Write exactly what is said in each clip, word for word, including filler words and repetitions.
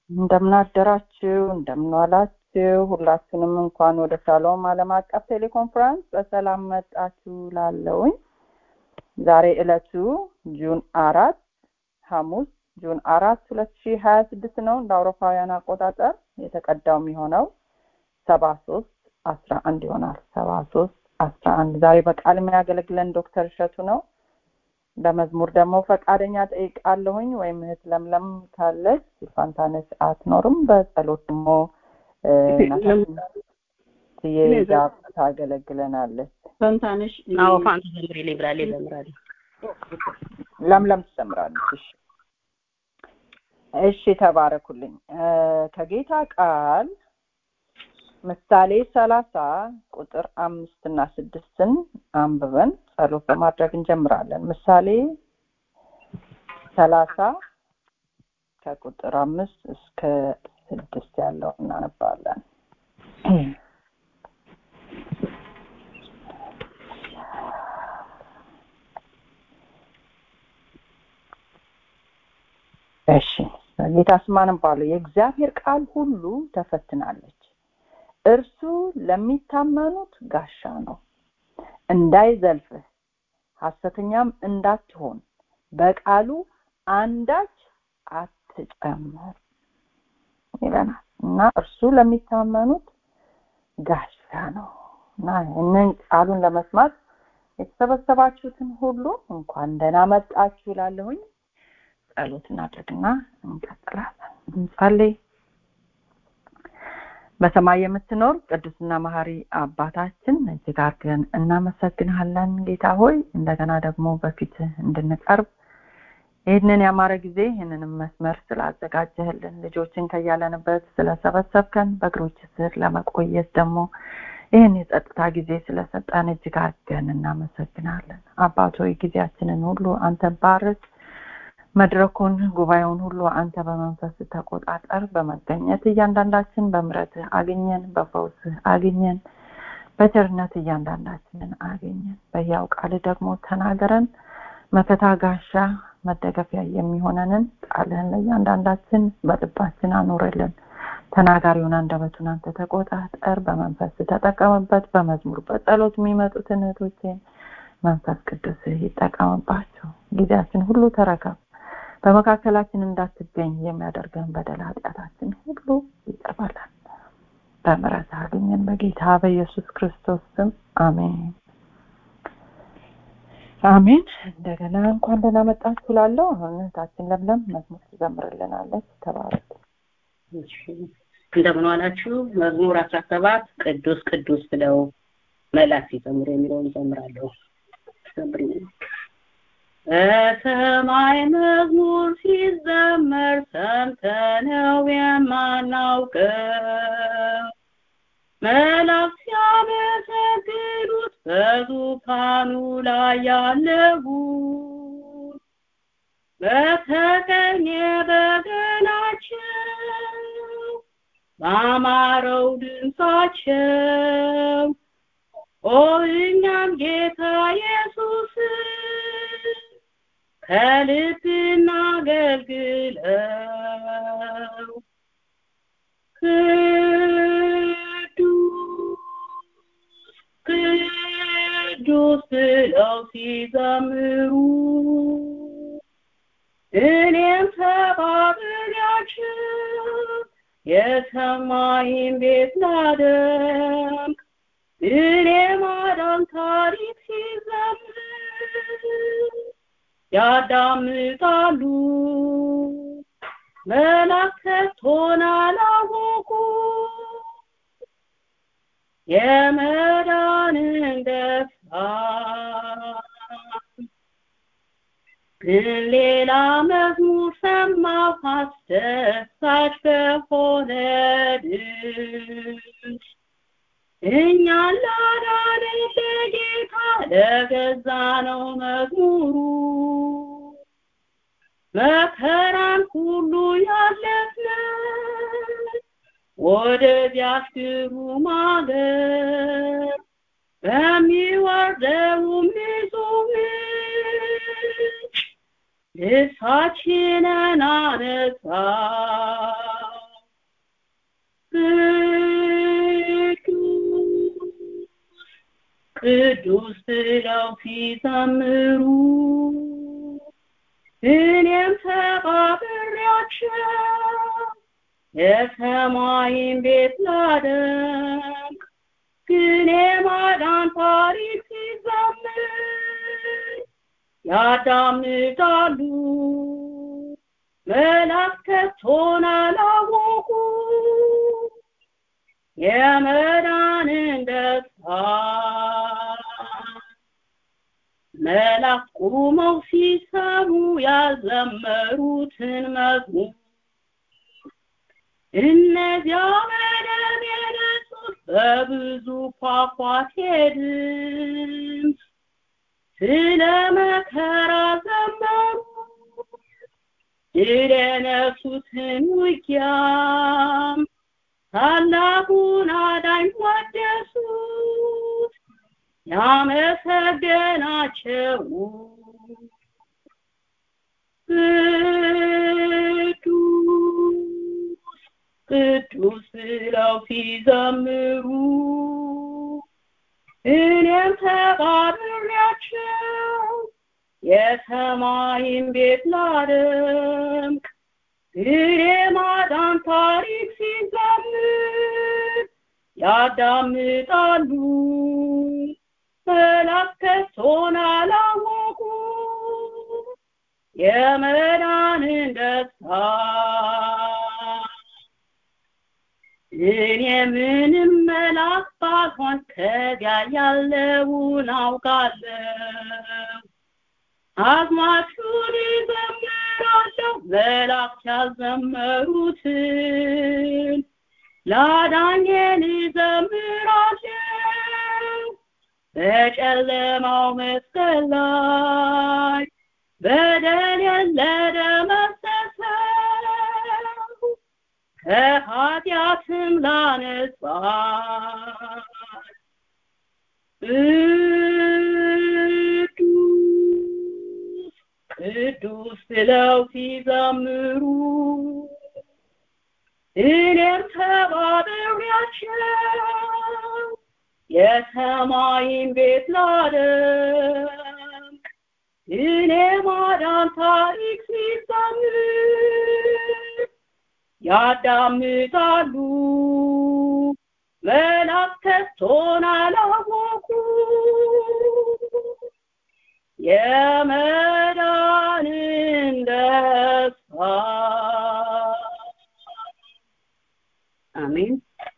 እንደምን አደራችሁ እንደምን ዋላችሁ ሁላችንም እንኳን ወደ ሻሎም ዓለም አቀፍ ቴሌኮንፈረንስ በሰላም መጣችሁ ላለውኝ ዛሬ ዕለቱ ጁን አራት ሐሙስ ጁን አራት ሁለት ሺህ ሃያ ስድስት ነው እንደ አውሮፓውያን አቆጣጠር የተቀዳው የሚሆነው ሰባ ሦስት አስራ አንድ ይሆናል ሰባ ሦስት አስራ አንድ ዛሬ በቃል የሚያገለግለን ዶክተር እሸቱ ነው በመዝሙር ደግሞ ፈቃደኛ ጠይቃለሁኝ ወይም እህት ለምለም ካለች ፋንታነሽ አትኖርም በጸሎት ደግሞ ትየዛ ታገለግለናለች ፋንታነሽ አዎ ፋንታነሽ ዘምሪ ሊብራሊ ዘምራለች ለምለም ትዘምራለች እሺ ተባረኩልኝ ከጌታ ቃል ምሳሌ ሰላሳ ቁጥር አምስት እና ስድስትን አንብበን ጸሎት በማድረግ እንጀምራለን ምሳሌ ሰላሳ ከቁጥር አምስት እስከ ስድስት ያለው እናነባለን እሺ ጌታ ስማንም ባለው የእግዚአብሔር ቃል ሁሉ ተፈትናለች እርሱ ለሚታመኑት ጋሻ ነው እንዳይዘልፍህ ሐሰተኛም እንዳትሆን በቃሉ አንዳች አትጨምር ይለናል እና እርሱ ለሚታመኑት ጋሻ ነው እና እነን ቃሉን ለመስማት የተሰበሰባችሁትን ሁሉ እንኳን ደህና መጣችሁ እላለሁኝ ጸሎት እናድርግና እንቀጥላለን እንጸልይ በሰማይ የምትኖር ቅዱስና መሐሪ አባታችን እጅግ አድርገን እናመሰግንሃለን ጌታ ሆይ እንደገና ደግሞ በፊት እንድንቀርብ ይህንን ያማረ ጊዜ ይህንን መስመር ስላዘጋጀህልን ልጆችን ከያለንበት ስለሰበሰብከን በእግሮች ስር ለመቆየት ደግሞ ይህን የጸጥታ ጊዜ ስለሰጠን እጅግ አድርገን እናመሰግናለን አባት ሆይ ጊዜያችንን ሁሉ አንተ ባርክ መድረኩን ጉባኤውን ሁሉ አንተ በመንፈስ ተቆጣጣር በመገኘት እያንዳንዳችን በምሕረት አግኘን በፈውስ አግኘን በቸርነት እያንዳንዳችንን አግኘን በያው ቃል ደግሞ ተናገረን መከታ ጋሻ መደገፊያ የሚሆነንን ቃልህን ለእያንዳንዳችን በልባችን አኑርልን ተናጋሪውን አንደበቱን አንተ ተቆጣጣር በመንፈስ ተጠቀምበት በመዝሙር በጸሎት የሚመጡትን እህቶችን መንፈስ ቅዱስ ይጠቀምባቸው ጊዜያችን ሁሉ ተረከብ በመካከላችን እንዳትገኝ የሚያደርገን በደል ኃጢአታችን ሁሉ ይቀበላል በምሕረት አግኘን በጌታ በኢየሱስ ክርስቶስ ስም አሜን አሜን እንደገና እንኳን ደህና መጣችሁ እላለሁ አሁን ታችን ለምለም መዝሙር ትዘምርልናለች ተባረክ እንደምን ዋላችሁ መዝሙር አስራ ሰባት ቅዱስ ቅዱስ ብለው መላእክት ይዘምሩ የሚለውን ዘምራለሁ ዘምሪ በሰማይ መዝሙር ሲዘመር ሰምተነው የማናውቀው መላእክት ሲያመሰግኑት በዙፋኑ ላይ ያለውን በተቀኘ በገናቸው ባማረው ድምፃቸው ኦ እኛም ጌታ ኢየሱስ ከልብ እናገልግለው ቅዱስ ቅዱስ ብለው ሲዘምሩ እኔም ተባብሬያቸው የሰማይን ቤት ላደምቅ እኔም አዳም ታሪክ ሲዘምር ያዳምጣሉ መላእክት ሆናላወቁ የመዳንን ደስታ ግን ሌላ መዝሙር ሰማሁ አስደሳች በሆነ ድምፅ እኛን ላዳነን ለጌታ ለገዛ ነው መዝሙሩ መከራን ሁሉ ያለፍን ወደዚያች ግሩም አገር በሚወርደውም ንጹህ ምንጭ ልብሳችንን አነጻን ቅዱስ ብለው ሲዘምሩ እኔም ተባብሬያቸው የሰማይን ቤት ላደምቅ ግን የማዳን ታሪክ ሲዘምር ያዳምጣሉ መላእክት ከቶን አላወቁ የመዳንን ደስታ መላእክት ቆመው ሲሰሙ ያዘመሩትን መዝሙር እነዚያ በደም የነጹት በብዙ ፏፏቴ ድምፅ ስለ መከራ ዘመሩ ድል የነሱትን ውጊያም ታላቁን አዳኝ ወደሱት ያመሰገናቸው ቅዱስ ቅዱስ ብለው ሲዘምሩ እኔም ተባብሬያቸው የሰማይን ቤት ላደምቅ ግን የማዳን ታሪክ ሲዘምር ያዳምጣሉ መላእክት ከቶን አላወቁ የመዳንን ደስታ እኔ ምንም መልአክ ባልሆን ከዚያ ያለውን አውቃለሁ አዝማቹን እዘምራለሁ መላእክት ያልዘመሩትን ላዳኜን እዘምራለሁ በጨለማው መስቀል ላይ በደሌን ለደመሰሰው ከኃጢአትም ላነጻኝ ቅዱስ ቅዱስ ብለው ሲዘምሩ እኔም ተባብሬያቸው የሰማይን ቤት ላደምቅ እኔ ማዳን ታሪክ ሲዘምር ያዳምጣሉ መላእክት ከቶን አላወቁ የመዳንን ደስታ አሜን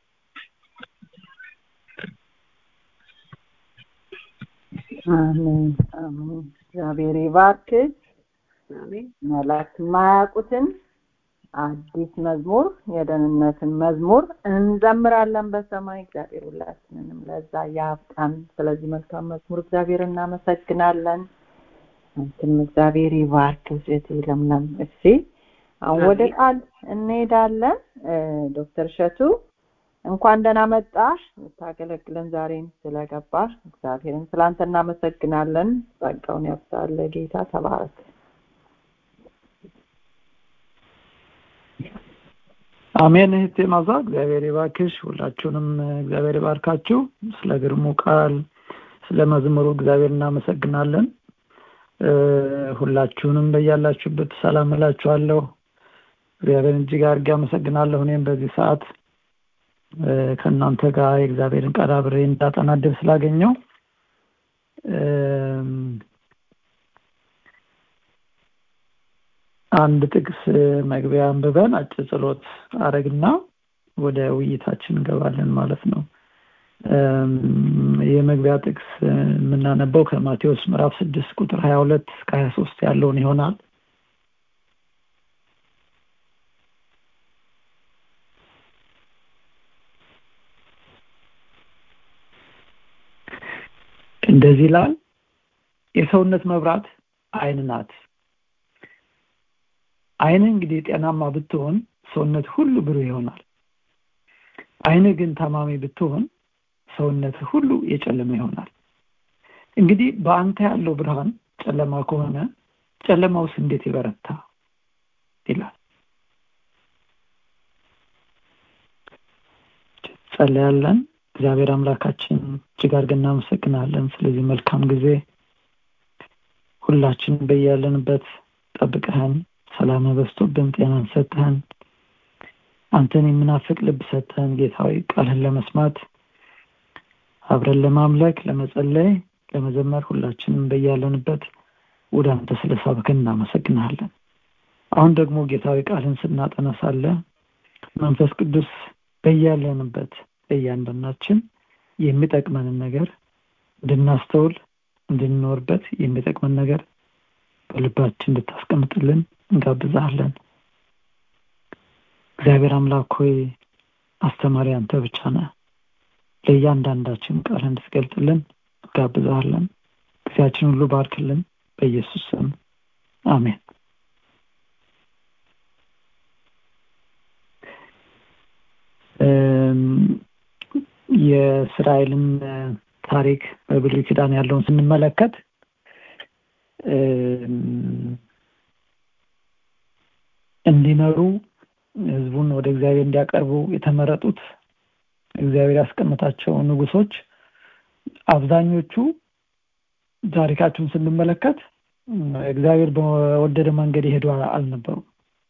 አሜን አሜን እግዚአብሔር ይባርክሽ አሜን መላእክት ማያውቁትን አዲስ መዝሙር የደህንነትን መዝሙር እንዘምራለን በሰማይ እግዚአብሔር ሁላችንንም ለዛ ያብቃን ስለዚህ መልካም መዝሙር እግዚአብሔር እናመሰግናለን አንተም እግዚአብሔር ይባርክሽ ለምለም እሺ አሁን ወደ ቃል እንሄዳለን ዶክተር ሸቱ እንኳን ደህና መጣህ ታገለግለን ዛሬም ስለገባ እግዚአብሔርን ስላንተ እናመሰግናለን ጸጋውን ያብዛል ጌታ ተባረክ አሜን እህቴ ማዛ እግዚአብሔር ይባርክሽ ሁላችሁንም እግዚአብሔር ይባርካችሁ ስለ ግርሙ ቃል ስለ መዝሙሩ እግዚአብሔር እናመሰግናለን ሁላችሁንም በያላችሁበት ሰላም እላችኋለሁ እግዚአብሔር እጅግ አድርጌ አመሰግናለሁ እኔም በዚህ ሰዓት ከእናንተ ጋር የእግዚአብሔርን ቃል አብሬ እንዳጠና ዕድል ስላገኘው አንድ ጥቅስ መግቢያ አንብበን አጭር ጸሎት አረግና ወደ ውይይታችን እንገባለን ማለት ነው የመግቢያ ጥቅስ የምናነበው ከማቴዎስ ምዕራፍ ስድስት ቁጥር ሀያ ሁለት እስከ ሀያ ሶስት ያለውን ይሆናል እንደዚህ ይላል የሰውነት መብራት አይን ናት አይን እንግዲህ ጤናማ ብትሆን ሰውነት ሁሉ ብሩህ ይሆናል አይን ግን ታማሚ ብትሆን ሰውነት ሁሉ የጨለመ ይሆናል እንግዲህ በአንተ ያለው ብርሃን ጨለማ ከሆነ ጨለማውስ እንዴት ይበረታ ይላል ጸልያለን እግዚአብሔር አምላካችን እጅግ አድርገን እናመሰግናለን ስለዚህ መልካም ጊዜ ሁላችን በያለንበት ጠብቀህን ሰላም በስቶብን ጤናን ሰጥተህን አንተን የምናፍቅ ልብ ሰጥተህን ጌታዊ ቃልህን ለመስማት አብረን ለማምለክ ለመጸለይ ለመዘመር ሁላችንም በያለንበት ወደ አንተ ስለሳብከን እናመሰግናለን አሁን ደግሞ ጌታዊ ቃልን ስናጠና ሳለ መንፈስ ቅዱስ በያለንበት በእያንዳንዳችን የሚጠቅመንን ነገር እንድናስተውል እንድንኖርበት የሚጠቅመን ነገር በልባችን እንድታስቀምጥልን እንጋብዛለን እግዚአብሔር አምላክ ሆይ አስተማሪ አንተ ብቻ ነህ ለእያንዳንዳችን ቃል እንድትገልጥልን እንጋብዛለን ጊዜያችን ሁሉ ባርክልን በኢየሱስ ስም አሜን የእስራኤልን ታሪክ በብሉይ ኪዳን ያለውን ስንመለከት እንዲመሩ ህዝቡን ወደ እግዚአብሔር እንዲያቀርቡ የተመረጡት እግዚአብሔር ያስቀመጣቸው ንጉሶች አብዛኞቹ ታሪካቸውን ስንመለከት እግዚአብሔር በወደደ መንገድ ይሄዱ አልነበሩም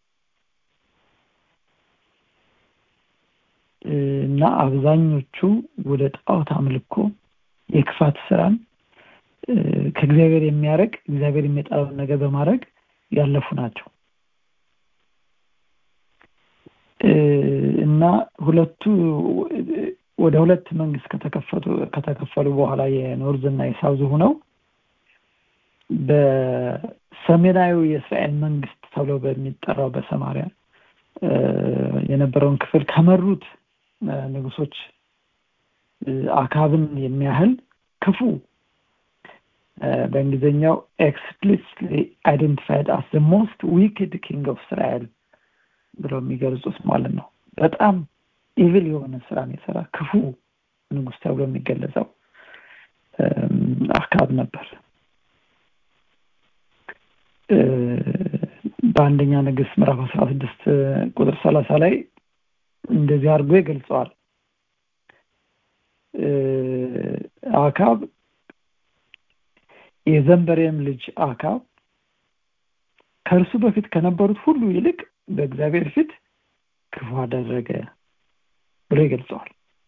እና አብዛኞቹ ወደ ጣዖት አምልኮ የክፋት ስራን ከእግዚአብሔር የሚያርቅ እግዚአብሔር የሚጠላውን ነገር በማድረግ ያለፉ ናቸው እና ሁለቱ ወደ ሁለት መንግስት ከተከፈቱ ከተከፈሉ በኋላ የኖርዝ እና የሳውዝ ሆነው በሰሜናዊ የእስራኤል መንግስት ተብሎ በሚጠራው በሰማሪያ የነበረውን ክፍል ከመሩት ንጉሶች አካብን የሚያህል ክፉ በእንግሊዘኛው explicitly identified as the most wicked king of Israel ብሎ የሚገልጹት ማለት ነው በጣም ኢቪል የሆነ ስራን የሰራ ክፉ ንጉስ ተብሎ የሚገለጸው አካብ ነበር በአንደኛ ነገሥት ምዕራፍ አስራ ስድስት ቁጥር ሰላሳ ላይ እንደዚህ አድርጎ ይገልጸዋል አካብ የዘንበሬም ልጅ አካብ ከእርሱ በፊት ከነበሩት ሁሉ ይልቅ በእግዚአብሔር ፊት ክፉ አደረገ ብሎ ይገልጸዋል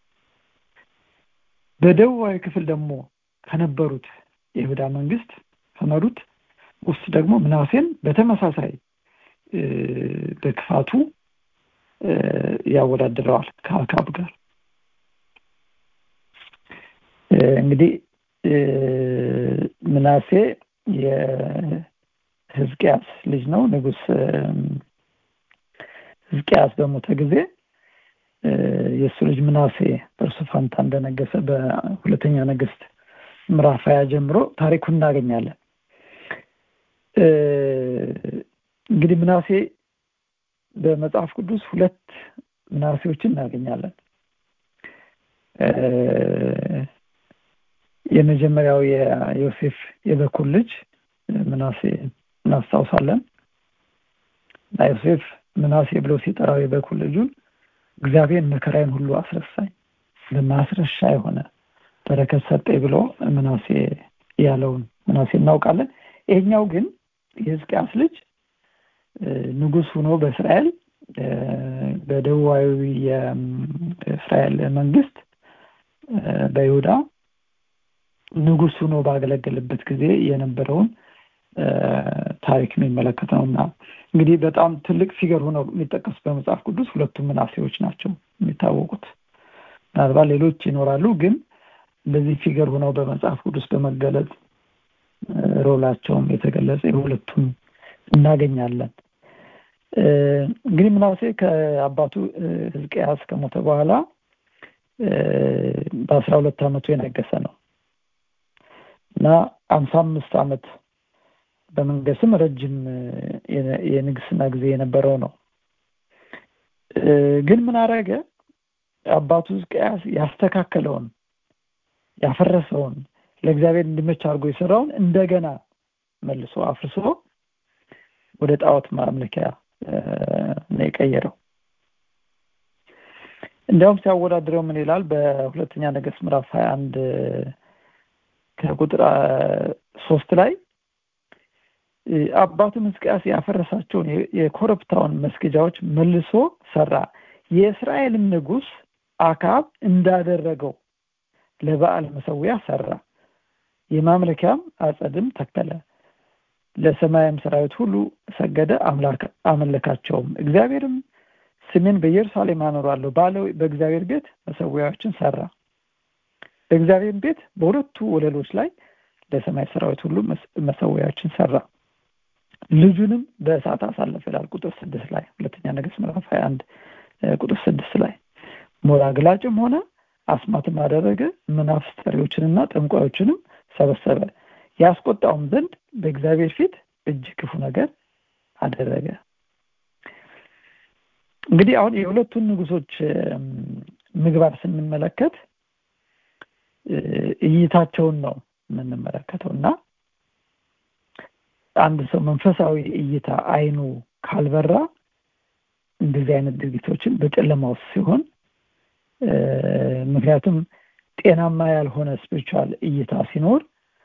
በደቡባዊ ክፍል ደግሞ ከነበሩት የይሁዳ መንግስት ከመሩት ውስጥ ደግሞ ምናሴን በተመሳሳይ በክፋቱ ያወዳድረዋል ከአካብ ጋር እንግዲህ ምናሴ የሕዝቅያስ ልጅ ነው ንጉስ ሕዝቅያስ በሞተ ጊዜ የሱ ልጅ ምናሴ በእርሱ ፋንታ እንደነገሰ በሁለተኛ ነገሥት ምዕራፍ ሃያ ጀምሮ ታሪኩን እናገኛለን እንግዲህ ምናሴ በመጽሐፍ ቅዱስ ሁለት ምናሴዎችን እናገኛለን የመጀመሪያው የዮሴፍ የበኩር ልጅ ምናሴ እናስታውሳለን ዮሴፍ ምናሴ ብሎ ሲጠራው የበኩር ልጁን እግዚአብሔር መከራዬን ሁሉ አስረሳኝ ለማስረሻ የሆነ በረከት ሰጠኝ ብሎ ምናሴ ያለውን ምናሴ እናውቃለን ይሄኛው ግን የሕዝቅያስ ልጅ ንጉስ ሆኖ በእስራኤል በደቡባዊ የእስራኤል መንግስት በይሁዳ ንጉስ ሆኖ ባገለገለበት ጊዜ የነበረውን ታሪክ የሚመለከተውና እንግዲህ በጣም ትልቅ ፊገር ሆኖ የሚጠቀስ በመጽሐፍ ቅዱስ ሁለቱም ምናሴዎች ናቸው የሚታወቁት ምናልባት ሌሎች ይኖራሉ ግን እንደዚህ ፊገር ሆነው በመጽሐፍ ቅዱስ በመገለጽ ሮላቸውም የተገለጸ የሁለቱም እናገኛለን እንግዲህ ምናሴ ከአባቱ ሕዝቅያስ ከሞተ በኋላ በአስራ ሁለት አመቱ የነገሰ ነው እና አምሳ አምስት አመት በመንገስም ረጅም የንግስና ጊዜ የነበረው ነው ግን ምን አደረገ አባቱ ሕዝቅያስ ያስተካከለውን ያፈረሰውን ለእግዚአብሔር እንዲመች አድርጎ የሰራውን እንደገና መልሶ አፍርሶ ወደ ጣዖት ማምለኪያ ነው የቀየረው እንዲያውም ሲያወዳድረው ምን ይላል በሁለተኛ ነገሥት ምዕራፍ ሃያ አንድ ከቁጥር ሶስት ላይ አባቱ ሕዝቅያስ ያፈረሳቸውን የኮረብታውን መስገጃዎች መልሶ ሰራ፣ የእስራኤልም ንጉስ አካብ እንዳደረገው ለበዓል መሠዊያ ሰራ፣ የማምለኪያም አጸድም ተከለ፣ ለሰማይም ሰራዊት ሁሉ ሰገደ፣ አምላክ አመለካቸውም። እግዚአብሔርም ስሜን በኢየሩሳሌም አኖራለሁ ባለው በእግዚአብሔር ቤት መሠዊያዎችን ሰራ። በእግዚአብሔር ቤት በሁለቱ ወለሎች ላይ ለሰማይ ሰራዊት ሁሉ መሠዊያዎችን ሰራ። ልጁንም በእሳት አሳለፈ ይላል ቁጥር ስድስት ላይ ሁለተኛ ነገሥት ምዕራፍ ሃያ አንድ ቁጥር ስድስት ላይ። ሞራ ግላጭም ሆነ፣ አስማትም አደረገ፣ መናፍስት ጠሪዎችንና ጠንቋዮችንም ሰበሰበ፣ ያስቆጣውም ዘንድ በእግዚአብሔር ፊት እጅግ ክፉ ነገር አደረገ። እንግዲህ አሁን የሁለቱን ንጉሶች ምግባር ስንመለከት እይታቸውን ነው የምንመለከተውና አንድ ሰው መንፈሳዊ እይታ አይኑ ካልበራ እንደዚህ አይነት ድርጊቶችን በጨለማ ውስጥ ሲሆን ምክንያቱም ጤናማ ያልሆነ ስፒሪቹዋል እይታ ሲኖር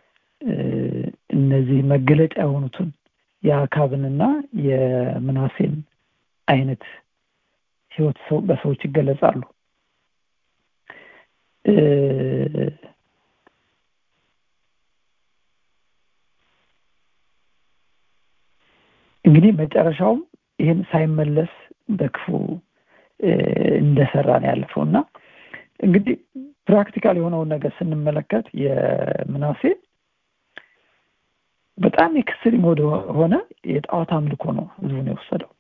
እነዚህ መገለጫ የሆኑትን የአካብንና የምናሴን አይነት ህይወት ሰው በሰዎች ይገለጻሉ። እንግዲህ መጨረሻውም ይሄን ሳይመለስ በክፉ እንደሰራ ነው ያለፈውና እንግዲህ ፕራክቲካል የሆነውን ነገር ስንመለከት የምናሴ በጣም ኤክስትሪም ወደ ሆነ የጣዖት አምልኮ ነው ህዝቡን የወሰደው፣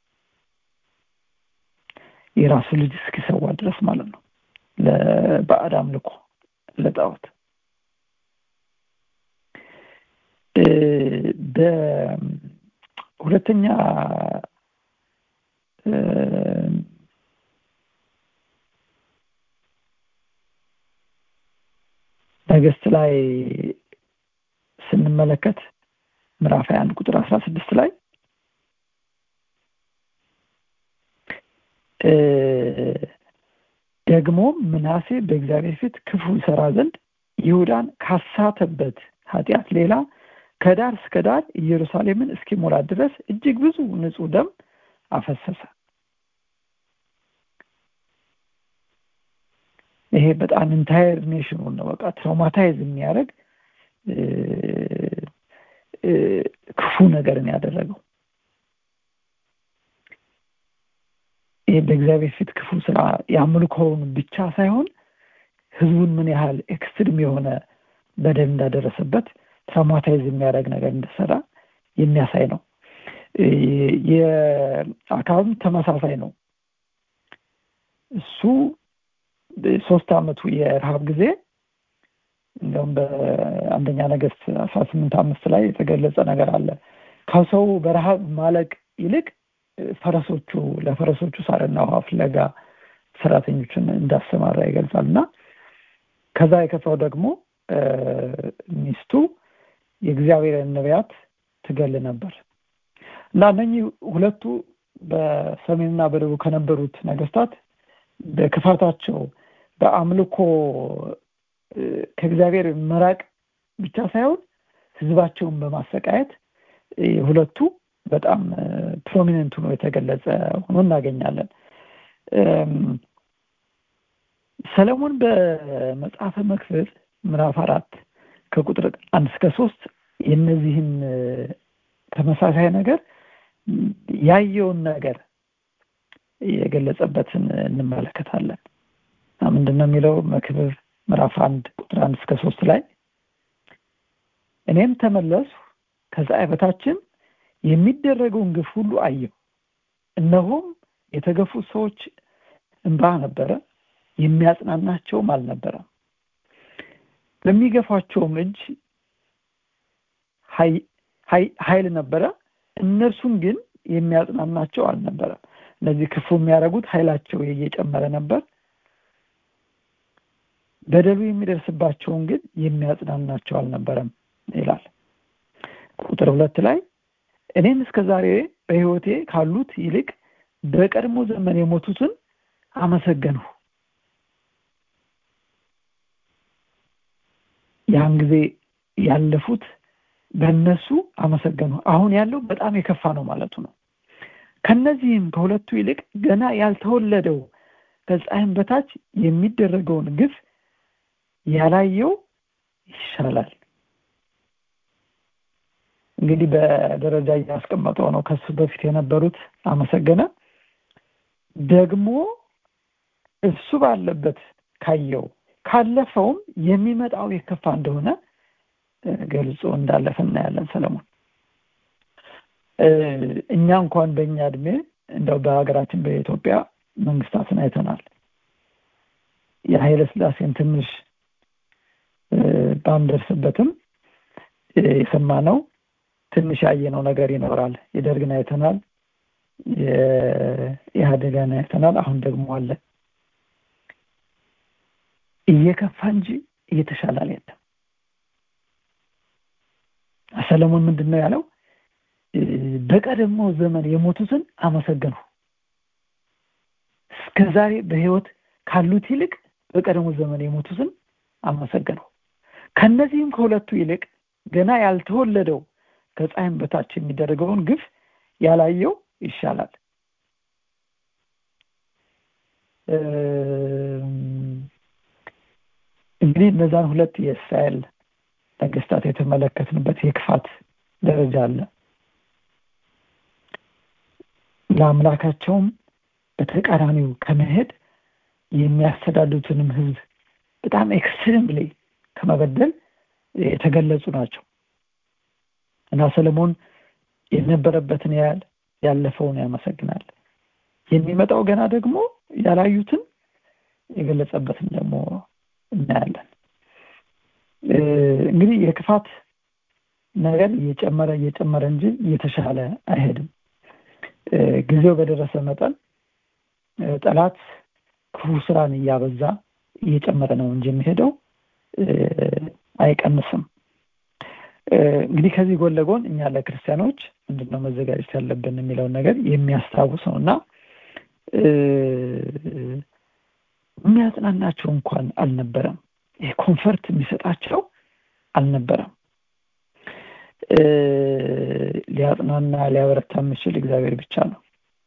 የራሱ ልጅ እስኪሰዋ ድረስ ማለት ነው ለባዕድ አምልኮ ለጣዖት። በሁለተኛ ነገሥት ላይ ስንመለከት ምዕራፍ ሃያ አንድ ቁጥር አስራ ስድስት ላይ ደግሞ ምናሴ በእግዚአብሔር ፊት ክፉ ይሰራ ዘንድ ይሁዳን ካሳተበት ኃጢአት ሌላ ከዳር እስከ ዳር ኢየሩሳሌምን እስኪሞላ ድረስ እጅግ ብዙ ንጹህ ደም አፈሰሰ። ይሄ በጣም ኢንታየር ኔሽኑን ነው በቃ ትራውማታይዝ የሚያደርግ ክፉ ነገርን ያደረገው። ይሄ በእግዚአብሔር ፊት ክፉ ስራ ያምልኮውን ብቻ ሳይሆን ህዝቡን ምን ያህል ኤክስትሪም የሆነ በደል እንዳደረሰበት ትራውማታይዝ የሚያደርግ ነገር እንደሰራ የሚያሳይ ነው። የአካባቢ ተመሳሳይ ነው። እሱ ሶስት አመቱ የረሃብ ጊዜ እንደውም በአንደኛ ነገሥት አስራ ስምንት አምስት ላይ የተገለጸ ነገር አለ። ከሰው በረሃብ ማለቅ ይልቅ ፈረሶቹ ለፈረሶቹ ሳርና ውሃ ፍለጋ ሰራተኞችን እንዳሰማራ ይገልጻልና ከዛ የከፋው ደግሞ ሚስቱ የእግዚአብሔርን ነቢያት ትገል ነበር እና እነኚህ ሁለቱ በሰሜንና በደቡብ ከነበሩት ነገስታት በክፋታቸው በአምልኮ ከእግዚአብሔር መራቅ ብቻ ሳይሆን ህዝባቸውን በማሰቃየት ሁለቱ በጣም ፕሮሚነንት ሆኖ የተገለጸ ሆኖ እናገኛለን። ሰለሞን በመጽሐፈ መክብብ ምዕራፍ አራት ከቁጥር አንድ እስከ ሶስት የነዚህን ተመሳሳይ ነገር ያየውን ነገር የገለጸበትን እንመለከታለን። ምንድነው የሚለው? መክብብ ምዕራፍ አንድ ቁጥር አንድ እስከ ሶስት ላይ እኔም ተመለስኩ፣ ከፀሐይ በታችም የሚደረገውን ግፍ ሁሉ አየሁ፣ እነሆም የተገፉት ሰዎች እንባ ነበረ፣ የሚያጽናናቸውም አልነበረም። በሚገፋቸውም እጅ ኃይል ነበረ፣ እነርሱም ግን የሚያጽናናቸው አልነበረም። እነዚህ ክፉ የሚያደርጉት ኃይላቸው እየጨመረ ነበር፣ በደሉ የሚደርስባቸውን ግን የሚያጽናናቸው አልነበረም ይላል። ቁጥር ሁለት ላይ እኔም እስከዛሬ በህይወቴ ካሉት ይልቅ በቀድሞ ዘመን የሞቱትን አመሰገንሁ፣ ያን ጊዜ ያለፉት በእነሱ አመሰገኑ። አሁን ያለው በጣም የከፋ ነው ማለቱ ነው። ከነዚህም ከሁለቱ ይልቅ ገና ያልተወለደው ከፀሐይም በታች የሚደረገውን ግፍ ያላየው ይሻላል። እንግዲህ በደረጃ ያስቀመጠው ነው። ከሱ በፊት የነበሩት አመሰገነ፣ ደግሞ እሱ ባለበት ካየው ካለፈውም የሚመጣው የከፋ እንደሆነ ገልጾ እንዳለፈ እናያለን ሰለሞን። እኛ እንኳን በእኛ እድሜ እንደው በሀገራችን በኢትዮጵያ መንግስታትን አይተናል። የኃይለ ሥላሴን ትንሽ ባንደርስበትም የሰማነው ትንሽ ያየነው ነገር ይኖራል። የደርግን አይተናል፣ የኢህአዴግን አይተናል፣ አሁን ደግሞ አለ። እየከፋ እንጂ እየተሻለ አይደለም። ሰለሞን ምንድነው ያለው? በቀደመው ዘመን የሞቱትን አመሰገኑ። እስከዛሬ በህይወት ካሉት ይልቅ በቀደመው ዘመን የሞቱትን አመሰገኑ። ከነዚህም ከሁለቱ ይልቅ ገና ያልተወለደው ከፀሐይም በታች የሚደረገውን ግፍ ያላየው ይሻላል። እንግዲህ እነዛን ሁለት የእስራኤል ነገስታት የተመለከትንበት የክፋት ደረጃ አለ። ለአምላካቸውም በተቃራኒው ከመሄድ የሚያስተዳድሩትንም ህዝብ በጣም ኤክስትሪምሊ ከመበደል የተገለጹ ናቸው እና ሰለሞን የነበረበትን ያህል ያለፈውን ያመሰግናል። የሚመጣው ገና ደግሞ ያላዩትን የገለጸበትን ደግሞ እናያለን። እንግዲህ የክፋት ነገር እየጨመረ እየጨመረ እንጂ እየተሻለ አይሄድም። ጊዜው በደረሰ መጠን ጠላት ክፉ ስራን እያበዛ እየጨመረ ነው እንጂ የሚሄደው አይቀንስም። እንግዲህ ከዚህ ጎን ለጎን እኛ ለክርስቲያኖች ምንድነው መዘጋጀት ያለብን የሚለውን ነገር የሚያስታውሰውና የሚያጽናናቸው እንኳን አልነበረም። ይሄ ኮንፈርት የሚሰጣቸው አልነበረም። ሊያጽናና ሊያበረታ የሚችል እግዚአብሔር ብቻ ነው።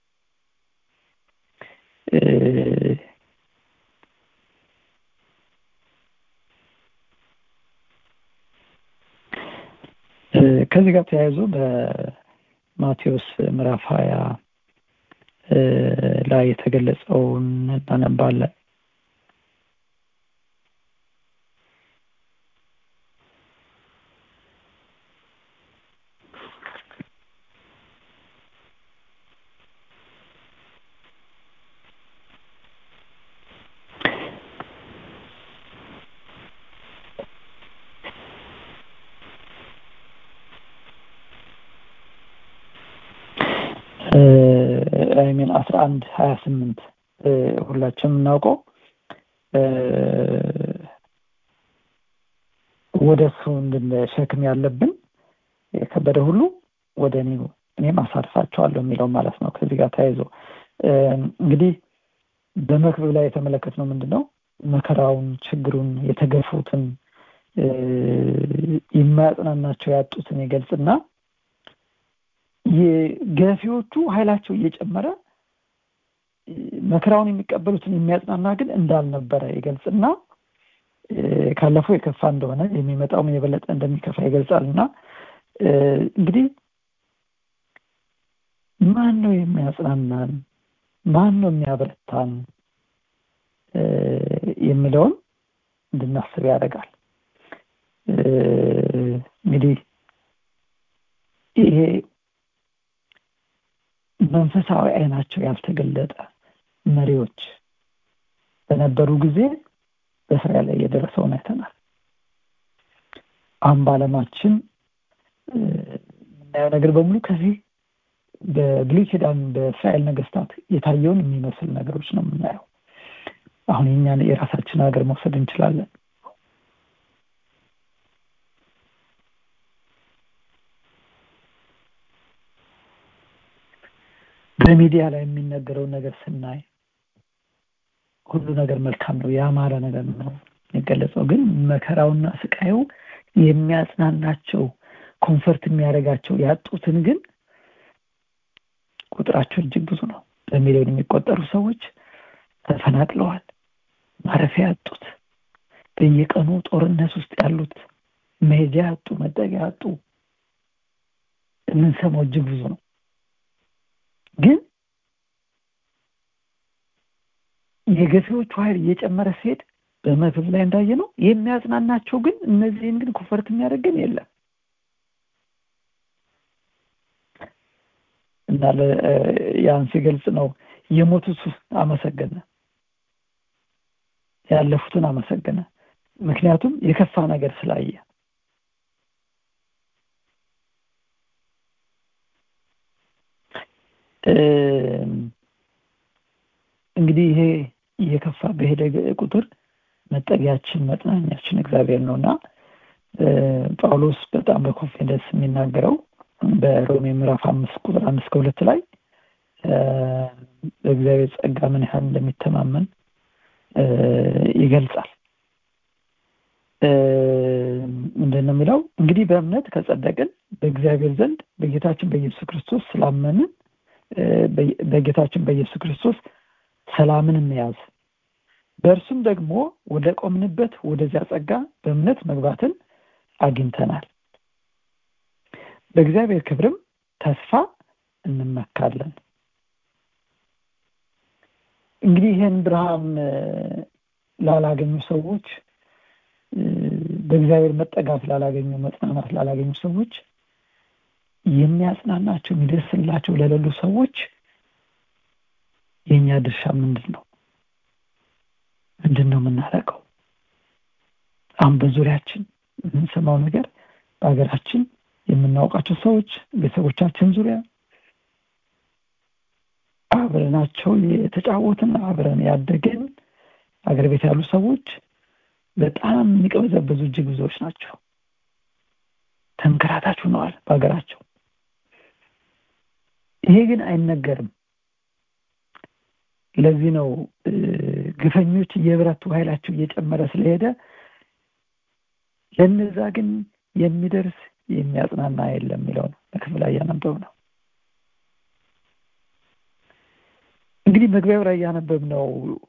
ከዚህ ጋር ተያይዞ በማቴዎስ ምዕራፍ ሀያ ላይ የተገለጸውን እናነባለን። አይሚን አስራ አንድ ሀያ ስምንት ሁላችንም እናውቀው ወደሱ እንድንሸክም ያለብን የከበደ ሁሉ ወደ እኔ እኔም አሳርፋቸዋለሁ የሚለው ማለት ነው። ከዚህ ጋር ተያይዞ እንግዲህ በመክብብ ላይ የተመለከትነው ምንድነው መከራውን፣ ችግሩን፣ የተገፉትን የማያጽናናቸው ያጡትን ይገልጽና የገፊዎቹ ኃይላቸው እየጨመረ መከራውን የሚቀበሉትን የሚያጽናና ግን እንዳልነበረ ይገልጽና ካለፈው የከፋ እንደሆነ የሚመጣው የበለጠ እንደሚከፋ ይገልጻልና እንግዲህ ማን ነው የሚያጽናናን፣ ማን ነው የሚያበረታን የሚለውን እንድናስብ ያደርጋል። እንግዲህ ይሄ መንፈሳዊ አይናቸው ያልተገለጠ መሪዎች በነበሩ ጊዜ በእስራኤል ላይ የደረሰውን አይተናል። አሁን በዓለማችን የምናየው ነገር በሙሉ ከዚህ በብሉይ ኪዳን በእስራኤል ነገስታት የታየውን የሚመስል ነገሮች ነው የምናየው። አሁን የኛን የራሳችን ሀገር መውሰድ እንችላለን። በሚዲያ ላይ የሚነገረው ነገር ስናይ ሁሉ ነገር መልካም ነው፣ ያማረ ነገር ነው፣ የገለጸው። ግን መከራውና ስቃዩ የሚያጽናናቸው ኮንፈርት የሚያደርጋቸው ያጡትን ግን ቁጥራቸው እጅግ ብዙ ነው። በሚሊዮን የሚቆጠሩ ሰዎች ተፈናቅለዋል። ማረፊያ ያጡት፣ በየቀኑ ጦርነት ውስጥ ያሉት፣ መሄጃ ያጡ፣ መጠጊያ ያጡ የምንሰማው እጅግ ብዙ ነው። ግን የገፊዎቹ ኃይል እየጨመረ ሲሄድ በመክብብ ላይ እንዳየ ነው የሚያጽናናቸው ግን እነዚህን ግን ኮንፈርት የሚያደርገን የለም። እና ያን ሲገልጽ ነው የሞቱት አመሰገነ፣ ያለፉትን አመሰገነ። ምክንያቱም የከፋ ነገር ስላየ። እንግዲህ ይሄ እየከፋ በሄደ ቁጥር መጠጊያችን መጽናኛችን እግዚአብሔር ነውና ጳውሎስ በጣም በኮንፊደንስ የሚናገረው በሮሜ ምዕራፍ አምስት ቁጥር አንድ እስከ ሁለት ላይ በእግዚአብሔር ጸጋ ምን ያህል እንደሚተማመን ይገልጻል። እንደነው የሚለው እንግዲህ በእምነት ከጸደቅን በእግዚአብሔር ዘንድ በጌታችን በኢየሱስ ክርስቶስ ስላመንን በጌታችን በኢየሱስ ክርስቶስ ሰላምን እንያዝ፣ በእርሱም ደግሞ ወደ ቆምንበት ወደዚያ ጸጋ በእምነት መግባትን አግኝተናል፣ በእግዚአብሔር ክብርም ተስፋ እንመካለን። እንግዲህ ይህን ብርሃን ላላገኙ ሰዎች፣ በእግዚአብሔር መጠጋት ላላገኙ፣ መጽናናት ላላገኙ ሰዎች፣ የሚያጽናናቸው የሚደርስላቸው ለሌሉ ሰዎች የኛ ድርሻ ምንድነው? ምንድነው የምናደርገው? አሁን በዙሪያችን የምንሰማው ነገር፣ በሀገራችን የምናውቃቸው ሰዎች፣ ቤተሰቦቻችን ዙሪያ አብረናቸው የተጫወትን አብረን ያደግን አገር ቤት ያሉ ሰዎች በጣም የሚቀበዘበዙ እጅግ ብዙዎች ናቸው። ተንከራታች ሆነዋል በሀገራቸው። ይሄ ግን አይነገርም። ለዚህ ነው ግፈኞች እየበረቱ ኃይላቸው እየጨመረ ስለሄደ ለነዛ ግን የሚደርስ የሚያጽናና የለም የሚለው ነው በክፍል ላይ ያነበብ ነው። እንግዲህ መግቢያው ላይ ያነበብነው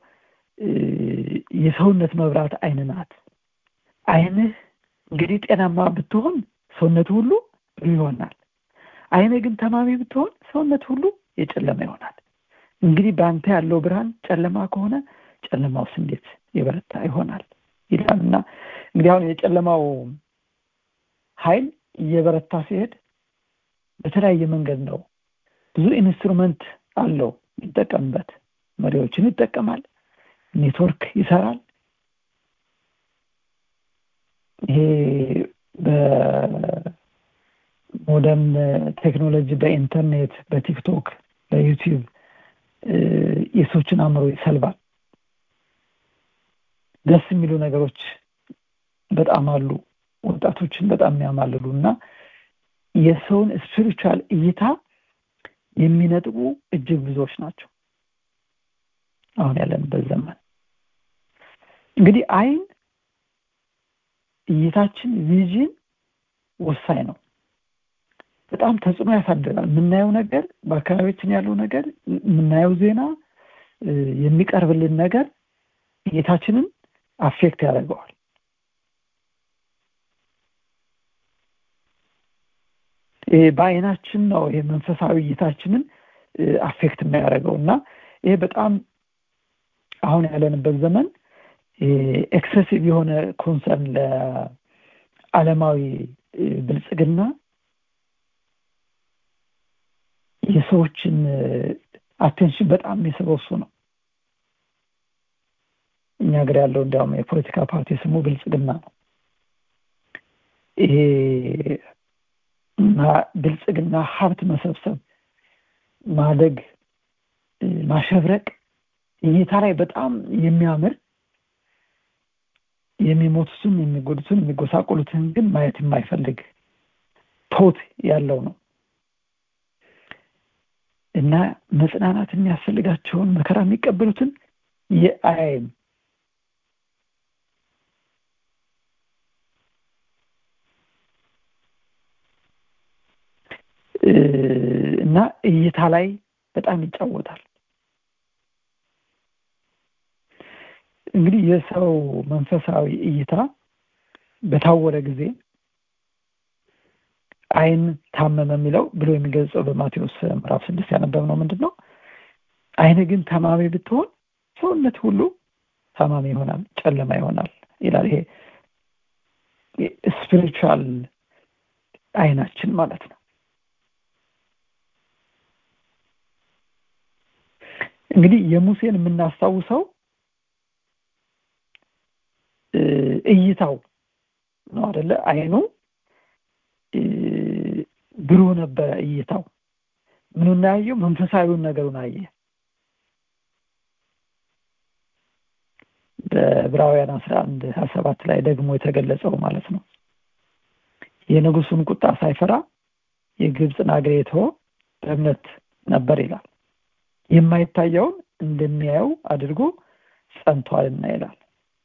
የሰውነት መብራት አይን ናት። አይንህ እንግዲህ ጤናማ ብትሆን ሰውነት ሁሉ ብሩህ ይሆናል። አይንህ ግን ታማሚ ብትሆን ሰውነት ሁሉ የጨለመ ይሆናል። እንግዲህ በአንተ ያለው ብርሃን ጨለማ ከሆነ ጨለማውስ እንዴት የበረታ ይሆናል ይላልና እንግዲህ አሁን የጨለማው ኃይል እየበረታ ሲሄድ በተለያየ መንገድ ነው። ብዙ ኢንስትሩመንት አለው ይጠቀምበት። መሪዎችን ይጠቀማል፣ ኔትወርክ ይሰራል። ይሄ በሞደርን ቴክኖሎጂ በኢንተርኔት፣ በቲክቶክ፣ በዩቲዩብ የሰዎችን አእምሮ ይሰልባል። ደስ የሚሉ ነገሮች በጣም አሉ፣ ወጣቶችን በጣም የሚያማልሉና የሰውን ስፒሪቹዋል እይታ የሚነጥቁ እጅግ ብዙዎች ናቸው አሁን ያለንበት ዘመን። እንግዲህ አይን እይታችን ቪዥን ወሳኝ ነው። በጣም ተጽዕኖ ያሳድራል። የምናየው ነገር፣ በአካባቢያችን ያለው ነገር፣ የምናየው ዜና፣ የሚቀርብልን ነገር እይታችንን አፌክት ያደርገዋል። በአይናችን ነው የመንፈሳዊ እይታችንን አፌክት የሚያደርገውና ይሄ በጣም አሁን ያለንበት ዘመን ኤክሰሲቭ የሆነ ኮንሰርን ለዓለማዊ ብልጽግና የሰዎችን አቴንሽን በጣም የሚስበው ነው። እኛ ሀገር ያለው እንዲያውም የፖለቲካ ፓርቲ ስሙ ብልጽግና ነው። ይሄ ብልጽግና ሀብት መሰብሰብ፣ ማደግ፣ ማሸብረቅ እይታ ላይ በጣም የሚያምር የሚሞቱትን፣ የሚጎዱትን፣ የሚጎሳቆሉትን ግን ማየት የማይፈልግ ቶት ያለው ነው እና መጽናናት የሚያስፈልጋቸውን መከራ የሚቀበሉትን የአይን እና እይታ ላይ በጣም ይጫወታል። እንግዲህ የሰው መንፈሳዊ እይታ በታወረ ጊዜ አይን ታመመ የሚለው ብሎ የሚገልጸው በማቴዎስ ምዕራፍ ስድስት ያነበብነው ምንድነው? አይን ግን ታማሚ ብትሆን ሰውነት ሁሉ ታማሚ ይሆናል፣ ጨለማ ይሆናል ይላል። ይሄ ስፒሪቹዋል አይናችን ማለት ነው። እንግዲህ የሙሴን የምናስታውሰው እይታው ነው አይደለ? አይኑ ብሩህ ነበረ እይታው። ምኑን ያየው? መንፈሳዊውን ነገሩን አየ። በዕብራውያን አስራ አንድ ሀያ ሰባት ላይ ደግሞ የተገለጸው ማለት ነው። የንጉሱን ቁጣ ሳይፈራ የግብፅን አገር የተወ በእምነት ነበር ይላል። የማይታየውን እንደሚያየው አድርጎ ጸንቷልና ይላል።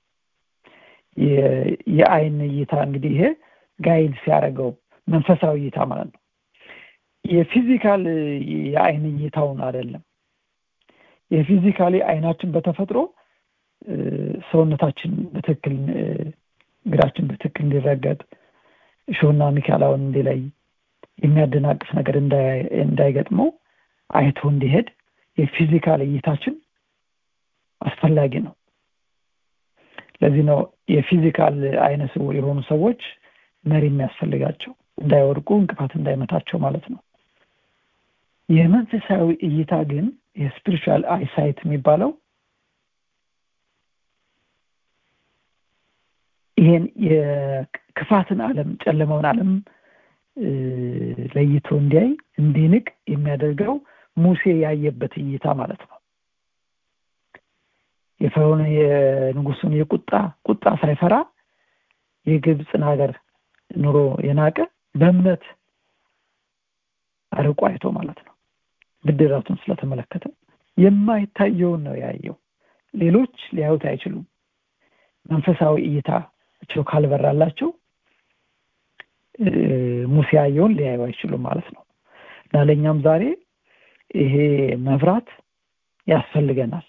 የአይን እይታ እንግዲህ ይሄ ጋይድ ሲያደርገው መንፈሳዊ እይታ ማለት ነው። የፊዚካል የአይን እይታውን አይደለም። የፊዚካሊ አይናችን በተፈጥሮ ሰውነታችን በትክክል እግራችን በትክክል እንዲረገጥ ሾና ሚካላውን እንዲለይ የሚያደናቅፍ ነገር እንዳይገጥመው አይቶ እንዲሄድ የፊዚካል እይታችን አስፈላጊ ነው። ለዚህ ነው የፊዚካል አይነ ስውር የሆኑ ሰዎች መሪ የሚያስፈልጋቸው፣ እንዳይወድቁ እንቅፋት እንዳይመታቸው ማለት ነው። የመንፈሳዊ እይታ ግን የስፒሪቹዋል አይሳይት የሚባለው ይሄን የክፋትን ዓለም ጨለማውን ዓለም ለይቶ እንዲያይ እንዲንቅ የሚያደርገው ሙሴ ያየበት እይታ ማለት ነው። የፈርዖን የንጉሱን የቁጣ ቁጣ ሳይፈራ የግብፅን ሀገር ኑሮ የናቀ በእምነት አርቆ አይቶ ማለት ነው። ብድራቱን ስለተመለከተ የማይታየውን ነው ያየው። ሌሎች ሊያዩት አይችሉም። መንፈሳዊ እይታቸው ካልበራላቸው ሙሴ ያየውን ሊያዩ አይችሉም ማለት ነው። እና ለኛም ዛሬ ይሄ መብራት ያስፈልገናል።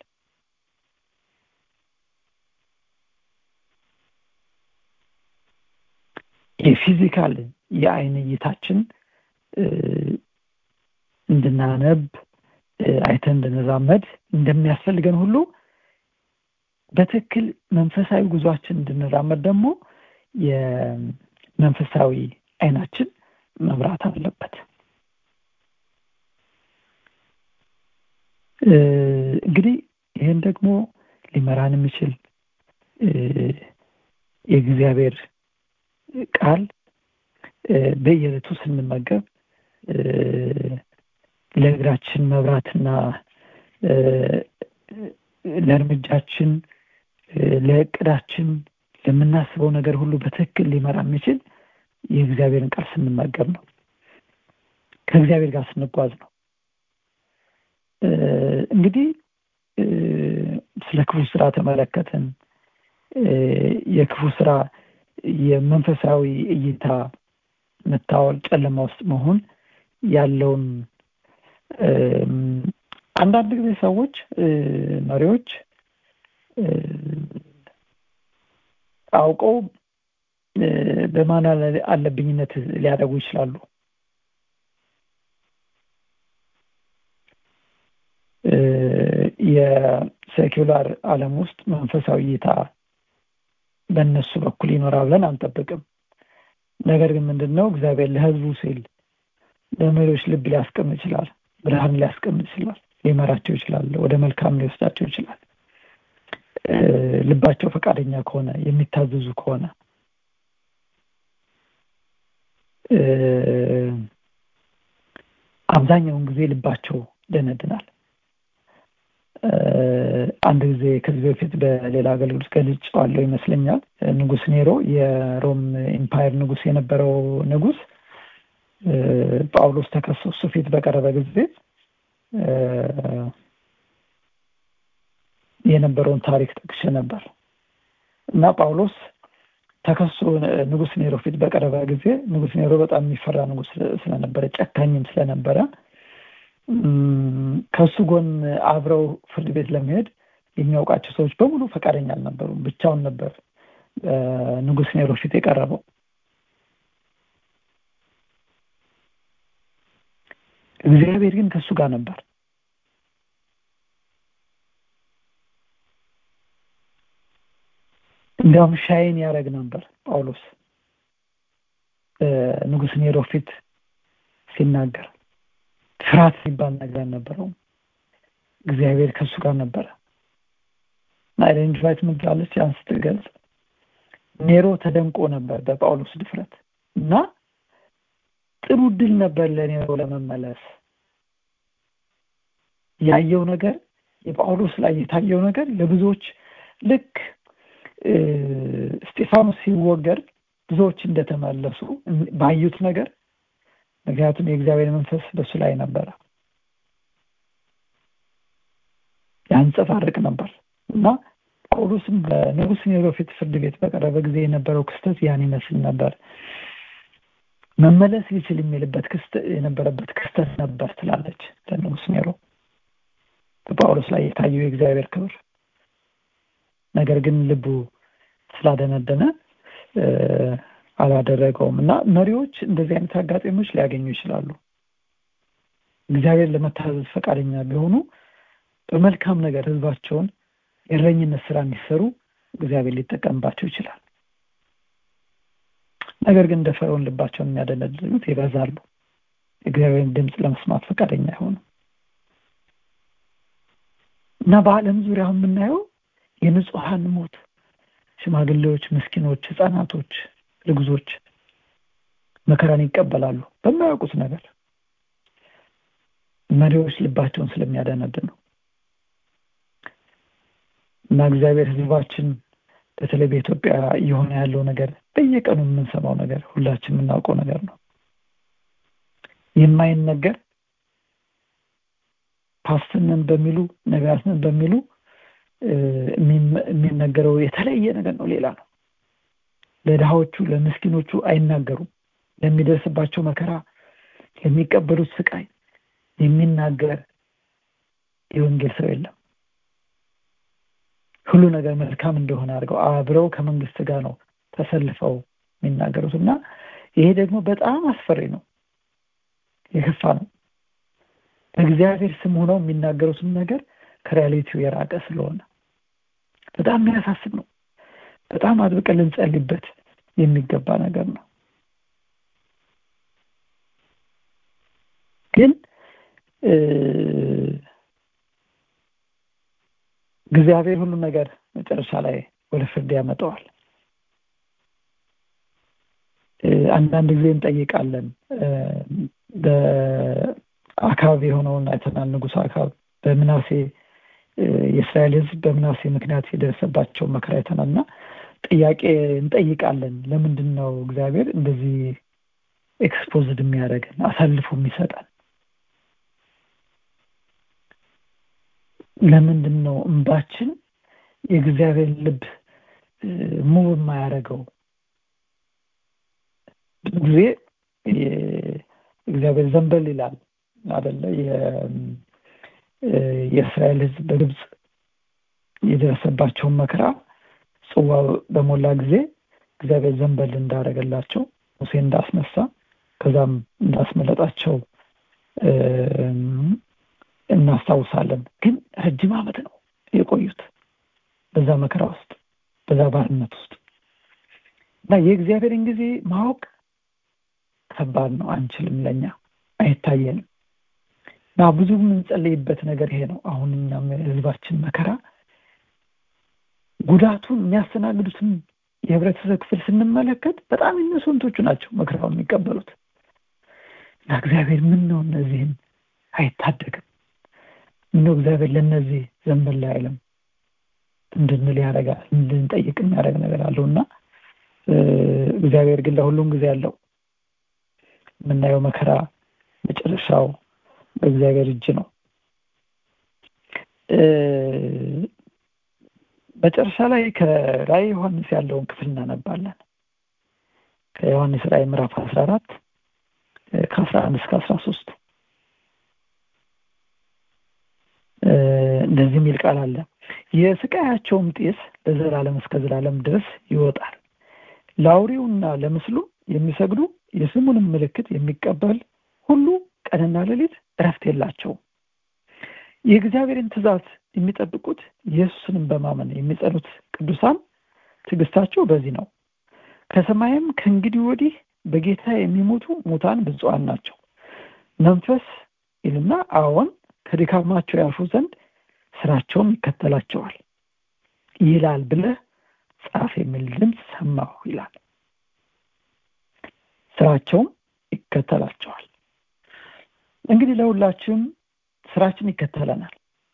የፊዚካል የአይን እይታችን እንድናነብ አይተን እንድንራመድ እንደሚያስፈልገን ሁሉ በትክክል መንፈሳዊ ጉዟችን እንድንራመድ ደግሞ የመንፈሳዊ አይናችን መብራት አለበት። እንግዲህ ይሄን ደግሞ ሊመራን የሚችል የእግዚአብሔር ቃል በየዕለቱ ስንመገብ ለእግራችን መብራትና ለእርምጃችን፣ ለእቅዳችን፣ ለምናስበው ነገር ሁሉ በትክክል ሊመራ የሚችል የእግዚአብሔርን ቃል ስንመገብ ነው። ከእግዚአብሔር ጋር ስንጓዝ ነው። እንግዲህ ስለ ክፉ ስራ ተመለከትን። የክፉ ስራ የመንፈሳዊ እይታ መታወል፣ ጨለማ ውስጥ መሆን ያለውን አንዳንድ ጊዜ ሰዎች መሪዎች አውቀው በማን አለብኝነት ሊያደርጉ ይችላሉ። የሴኩላር ዓለም ውስጥ መንፈሳዊ እይታ በእነሱ በኩል ይኖራል ብለን አንጠብቅም። ነገር ግን ምንድነው እግዚአብሔር ለሕዝቡ ሲል በመሪዎች ልብ ሊያስቀምጥ ይችላል፣ ብርሃን ሊያስቀምጥ ይችላል፣ ሊመራቸው ይችላል፣ ወደ መልካም ሊወስዳቸው ይችላል። ልባቸው ፈቃደኛ ከሆነ፣ የሚታዘዙ ከሆነ አብዛኛውን ጊዜ ልባቸው ደነድናል። አንድ ጊዜ ከዚህ በፊት በሌላ አገልግሎት ገልጬዋለሁ ይመስለኛል። ንጉስ ኔሮ የሮም ኢምፓየር ንጉስ የነበረው ንጉስ ጳውሎስ ተከሶ እሱ ፊት በቀረበ ጊዜ የነበረውን ታሪክ ጠቅሼ ነበር እና ጳውሎስ ተከሶ ንጉስ ኔሮ ፊት በቀረበ ጊዜ ንጉስ ኔሮ በጣም የሚፈራ ንጉስ ስለነበረ ጨካኝም ስለነበረ ከሱ ጎን አብረው ፍርድ ቤት ለመሄድ የሚያውቃቸው ሰዎች በሙሉ ፈቃደኛ አልነበሩም። ብቻውን ነበር ንጉስ ኔሮ ፊት የቀረበው። እግዚአብሔር ግን ከሱ ጋር ነበር። እንዲያውም ሻይን ያደርግ ነበር ጳውሎስ ንጉስ ኔሮ ፊት ሲናገር። ፍርሃት ሲባል ነገር ነበረው። እግዚአብሔር ከሱ ጋር ነበር። ናይረን ጅራት ምንድራለች ያን ስትገልጽ ኔሮ ተደንቆ ነበር በጳውሎስ ድፍረት እና ጥሩ ድል ነበር ለኔሮ ለመመለስ። ያየው ነገር የጳውሎስ ላይ የታየው ነገር ለብዙዎች ልክ ስቴፋኖስ ሲወገር ብዙዎች እንደተመለሱ ባዩት ነገር ምክንያቱም የእግዚአብሔር መንፈስ በሱ ላይ ነበር ያንጸባርቅ ነበር እና ጳውሎስም በንጉስ ኔሮ ፊት ፍርድ ቤት በቀረበ ጊዜ የነበረው ክስተት ያን ይመስል ነበር። መመለስ ይችል የሚልበት ክስተት የነበረበት ክስተት ነበር ትላለች ለንጉስ ኔሮ በጳውሎስ ላይ የታየው የእግዚአብሔር ክብር። ነገር ግን ልቡ ስላደነደነ አላደረገውም እና መሪዎች እንደዚህ አይነት አጋጣሚዎች ሊያገኙ ይችላሉ። እግዚአብሔር ለመታዘዝ ፈቃደኛ ቢሆኑ በመልካም ነገር ህዝባቸውን የእረኝነት ስራ እንዲሰሩ እግዚአብሔር ሊጠቀምባቸው ይችላል። ነገር ግን እንደ ፈርዖን ልባቸውን የሚያደነድኑት ይበዛሉ። እግዚአብሔርን ድምጽ ለመስማት ፈቃደኛ አይሆኑ እና በዓለም ዙሪያ የምናየው የንጹሃን ሞት፣ ሽማግሌዎች፣ ምስኪኖች፣ ህፃናቶች፣ ልግዞች መከራን ይቀበላሉ በማያውቁት ነገር መሪዎች ልባቸውን ስለሚያደነድኑ እና እግዚአብሔር ህዝባችን በተለይ በኢትዮጵያ የሆነ ያለው ነገር በየቀኑ የምንሰማው ነገር ሁላችንም የምናውቀው ነገር ነው። የማይነገር ፓስተርን በሚሉ ነጋስን በሚሉ የሚነገረው የተለየ ነገር ነው፣ ሌላ ነው። ለድሃዎቹ ለምስኪኖቹ አይናገሩም። ለሚደርስባቸው መከራ የሚቀበሉት ስቃይ የሚናገር የወንጌል ሰው የለም። ሁሉ ነገር መልካም እንደሆነ አድርገው አብረው ከመንግስት ጋር ነው ተሰልፈው የሚናገሩትና ይሄ ደግሞ በጣም አስፈሪ ነው፣ የከፋ ነው። በእግዚአብሔር ስም ሆነው የሚናገሩት ነገር ከሪያሊቲው የራቀ ስለሆነ በጣም የሚያሳስብ ነው። በጣም አጥብቀን ልንጸልይበት የሚገባ ነገር ነው። ግን እግዚአብሔር ሁሉ ነገር መጨረሻ ላይ ወደ ፍርድ ያመጣዋል። አንዳንድ ጊዜ እንጠይቃለን በአካባቢ የሆነውን አይተናል። ንጉሥ አካብ በምናሴ የእስራኤል ሕዝብ በምናሴ ምክንያት የደረሰባቸው መከራ አይተናልና ጥያቄ እንጠይቃለን። ለምንድን ነው እግዚአብሔር እንደዚህ ኤክስፖዝድ የሚያደርገን አሳልፎ የሚሰጠን? ለምንድን ነው እንባችን የእግዚአብሔር ልብ ሙቭ የማያደርገው? ብዙ ጊዜ እግዚአብሔር ዘንበል ይላል አይደለ? የእስራኤል ሕዝብ በግብጽ የደረሰባቸውን መከራ ጽዋ በሞላ ጊዜ እግዚአብሔር ዘንበል እንዳደረገላቸው ሙሴ እንዳስነሳ ከዛም እንዳስመለጣቸው እናስታውሳለን። ግን ረጅም ዓመት ነው የቆዩት በዛ መከራ ውስጥ በዛ ባርነት ውስጥ እና የእግዚአብሔርን ጊዜ ማወቅ ከባድ ነው። አንችልም፣ ለኛ አይታየንም። እና ብዙ የምንጸልይበት ነገር ይሄ ነው። አሁን እኛም ህዝባችን መከራ ጉዳቱን የሚያስተናግዱትን የህብረተሰብ ክፍል ስንመለከት በጣም እነሱንቶቹ ናቸው መከራውን የሚቀበሉት። እና እግዚአብሔር ምን ነው እነዚህን አይታደግም? ምን ነው እግዚአብሔር ለነዚህ ዘንበል አይልም እንድንል ያደርጋል፣ እንድንጠይቅ የሚያደርግ ነገር አለውና እግዚአብሔር ግን ለሁሉም ጊዜ አለው። የምናየው መከራ መጨረሻው በእግዚአብሔር እጅ ነው። መጨረሻ ላይ ከራዕየ ዮሐንስ ያለውን ክፍል እናነባለን። ከዮሐንስ ራዕይ ምዕራፍ አስራ አራት ከአስራ አንድ እስከ አስራ ሶስት እንደዚህ የሚል ቃል አለ። የስቃያቸውም ጤስ ለዘላለም እስከ ዘላለም ድረስ ይወጣል። ለአውሬውና ለምስሉ የሚሰግዱ የስሙንም ምልክት የሚቀበል ሁሉ ቀንና ሌሊት እረፍት የላቸውም። የእግዚአብሔርን ትእዛዝ የሚጠብቁት ኢየሱስንም በማመን የሚጸኑት ቅዱሳን ትዕግስታቸው በዚህ ነው። ከሰማይም ከእንግዲህ ወዲህ በጌታ የሚሞቱ ሙታን ብፁዓን ናቸው። መንፈስ ይልና አዎን ከድካማቸው ያርፉ ዘንድ ስራቸውም ይከተላቸዋል ይላል ብለህ ጻፍ የሚል ድምፅ ሰማሁ ይላል። ስራቸውም ይከተላቸዋል። እንግዲህ ለሁላችንም ስራችን ይከተለናል።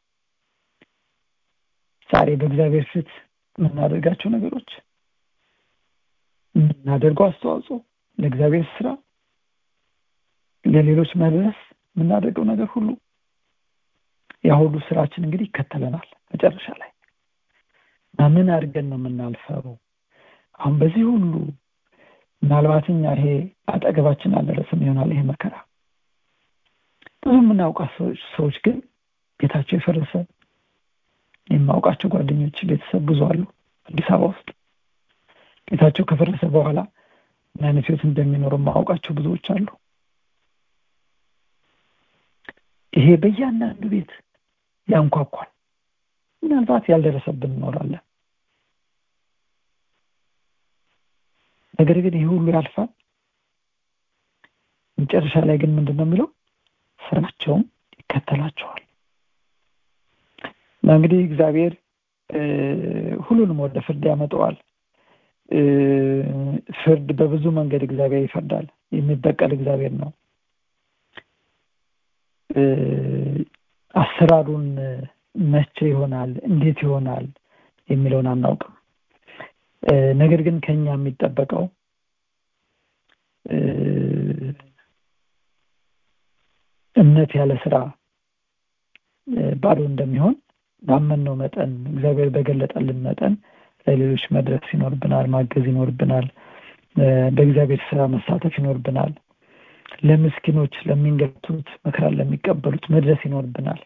ዛሬ በእግዚአብሔር ፊት የምናደርጋቸው ነገሮች፣ የምናደርገው አስተዋጽኦ ለእግዚአብሔር ስራ፣ ለሌሎች መድረስ የምናደርገው ነገር ሁሉ ያ ሁሉ ስራችን እንግዲህ ይከተለናል መጨረሻ ላይ። ምን አድርገን ነው የምናልፈው? አሁን በዚህ ሁሉ ምናልባት እኛ ይሄ አጠገባችን አልደረሰም ይሆናል ይሄ መከራ። ብዙ የምናውቃቸው ሰዎች ግን ቤታቸው የፈረሰ፣ የማውቃቸው ጓደኞች ቤተሰብ ብዙ አሉ አዲስ አበባ ውስጥ ቤታቸው ከፈረሰ በኋላ ምን አይነት ህይወት እንደሚኖሩ የማውቃቸው ብዙዎች አሉ። ይሄ በእያንዳንዱ ቤት ያንኳኳል። ምናልባት ያልደረሰብን እንኖራለን። ነገር ግን ይሄ ሁሉ ያልፋል። መጨረሻ ላይ ግን ምንድነው የሚለው? ስራቸውም ይከተላቸዋል። እንግዲህ እግዚአብሔር ሁሉንም ወደ ፍርድ ያመጣዋል። ፍርድ በብዙ መንገድ እግዚአብሔር ይፈርዳል። የሚበቀል እግዚአብሔር ነው። አሰራሩን መቼ ይሆናል እንዴት ይሆናል የሚለውን አናውቅም። ነገር ግን ከኛ የሚጠበቀው እምነት ያለ ስራ ባዶ እንደሚሆን ባመንነው መጠን እግዚአብሔር በገለጠልን መጠን ለሌሎች መድረስ ይኖርብናል፣ ማገዝ ይኖርብናል፣ በእግዚአብሔር ስራ መሳተፍ ይኖርብናል፣ ለምስኪኖች ለሚንገላቱት መከራ ለሚቀበሉት መድረስ ይኖርብናል።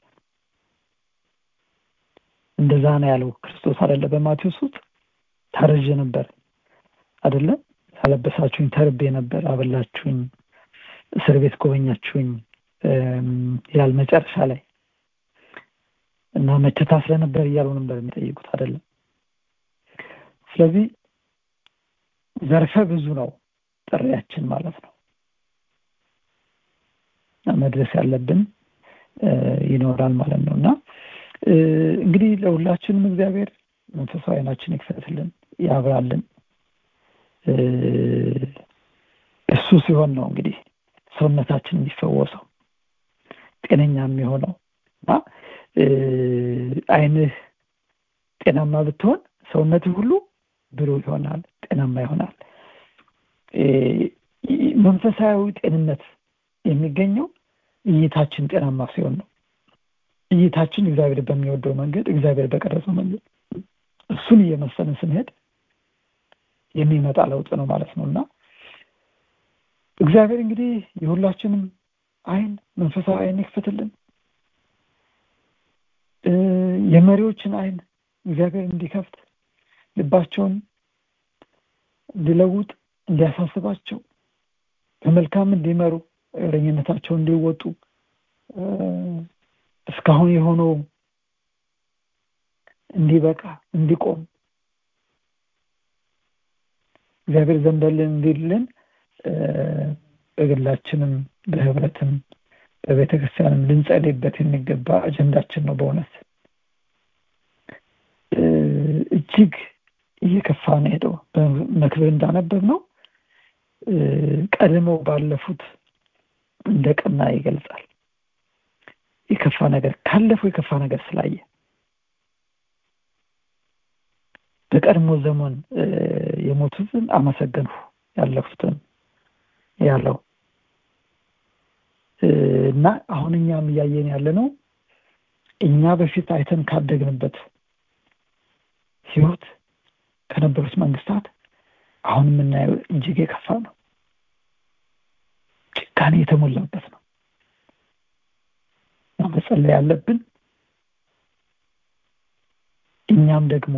እንደዛ ነው ያለው ክርስቶስ አይደለ? በማቴዎስ ውስጥ ታርዤ ነበር አይደለ? አለበሳችሁኝ፣ ተርቤ ነበር አበላችሁኝ፣ እስር ቤት ጎበኛችሁኝ ይላል መጨረሻ ላይ። እና መቼ ታስረ ነበር እያሉ ነበር የሚጠይቁት አይደለ? ስለዚህ ዘርፈ ብዙ ነው ጥሪያችን ማለት ነው። መድረስ ያለብን ይኖራል ማለት ነውና እንግዲህ ለሁላችንም እግዚአብሔር መንፈሳዊ ዓይናችንን ይክፈትልን፣ ያብራልን። እሱ ሲሆን ነው እንግዲህ ሰውነታችን የሚፈወሰው ጤነኛ የሚሆነው። እና ዓይንህ ጤናማ ብትሆን ሰውነትህ ሁሉ ብሩህ ይሆናል፣ ጤናማ ይሆናል። መንፈሳዊ ጤንነት የሚገኘው እይታችን ጤናማ ሲሆን ነው። እይታችን እግዚአብሔር በሚወደው መንገድ፣ እግዚአብሔር በቀረጸው መንገድ እሱን እየመሰልን ስንሄድ የሚመጣ ለውጥ ነው ማለት ነውና እግዚአብሔር እንግዲህ የሁላችንም ዓይን መንፈሳዊ ዓይን ይክፈትልን። የመሪዎችን ዓይን እግዚአብሔር እንዲከፍት፣ ልባቸውን እንዲለውጥ፣ እንዲያሳስባቸው፣ በመልካም እንዲመሩ፣ እረኝነታቸውን እንዲወጡ፣ እስካሁን የሆነው እንዲበቃ እንዲቆም እግዚአብሔር ዘንበልን እንዲልን በግላችንም በህብረትም በቤተክርስቲያንም ልንጸልይበት የሚገባ አጀንዳችን ነው። በእውነት እጅግ እየከፋ ነው ሄደው በመክብብ እንዳነበብ ነው ቀድሞ ባለፉት እንደቀና ይገልጻል። የከፋ ነገር ካለፈው የከፋ ነገር ስላየ በቀድሞ ዘመን የሞቱትን አመሰገንሁ ያለፉትን ያለው እና አሁን እኛም እያየን ያለነው እኛ በፊት አይተን ካደግንበት ህይወት ከነበሩት መንግስታት አሁን የምናየው እጅግ የከፋ ነው። ጭካኔ የተሞላበት ነው። መጸለይ ያለብን እኛም ደግሞ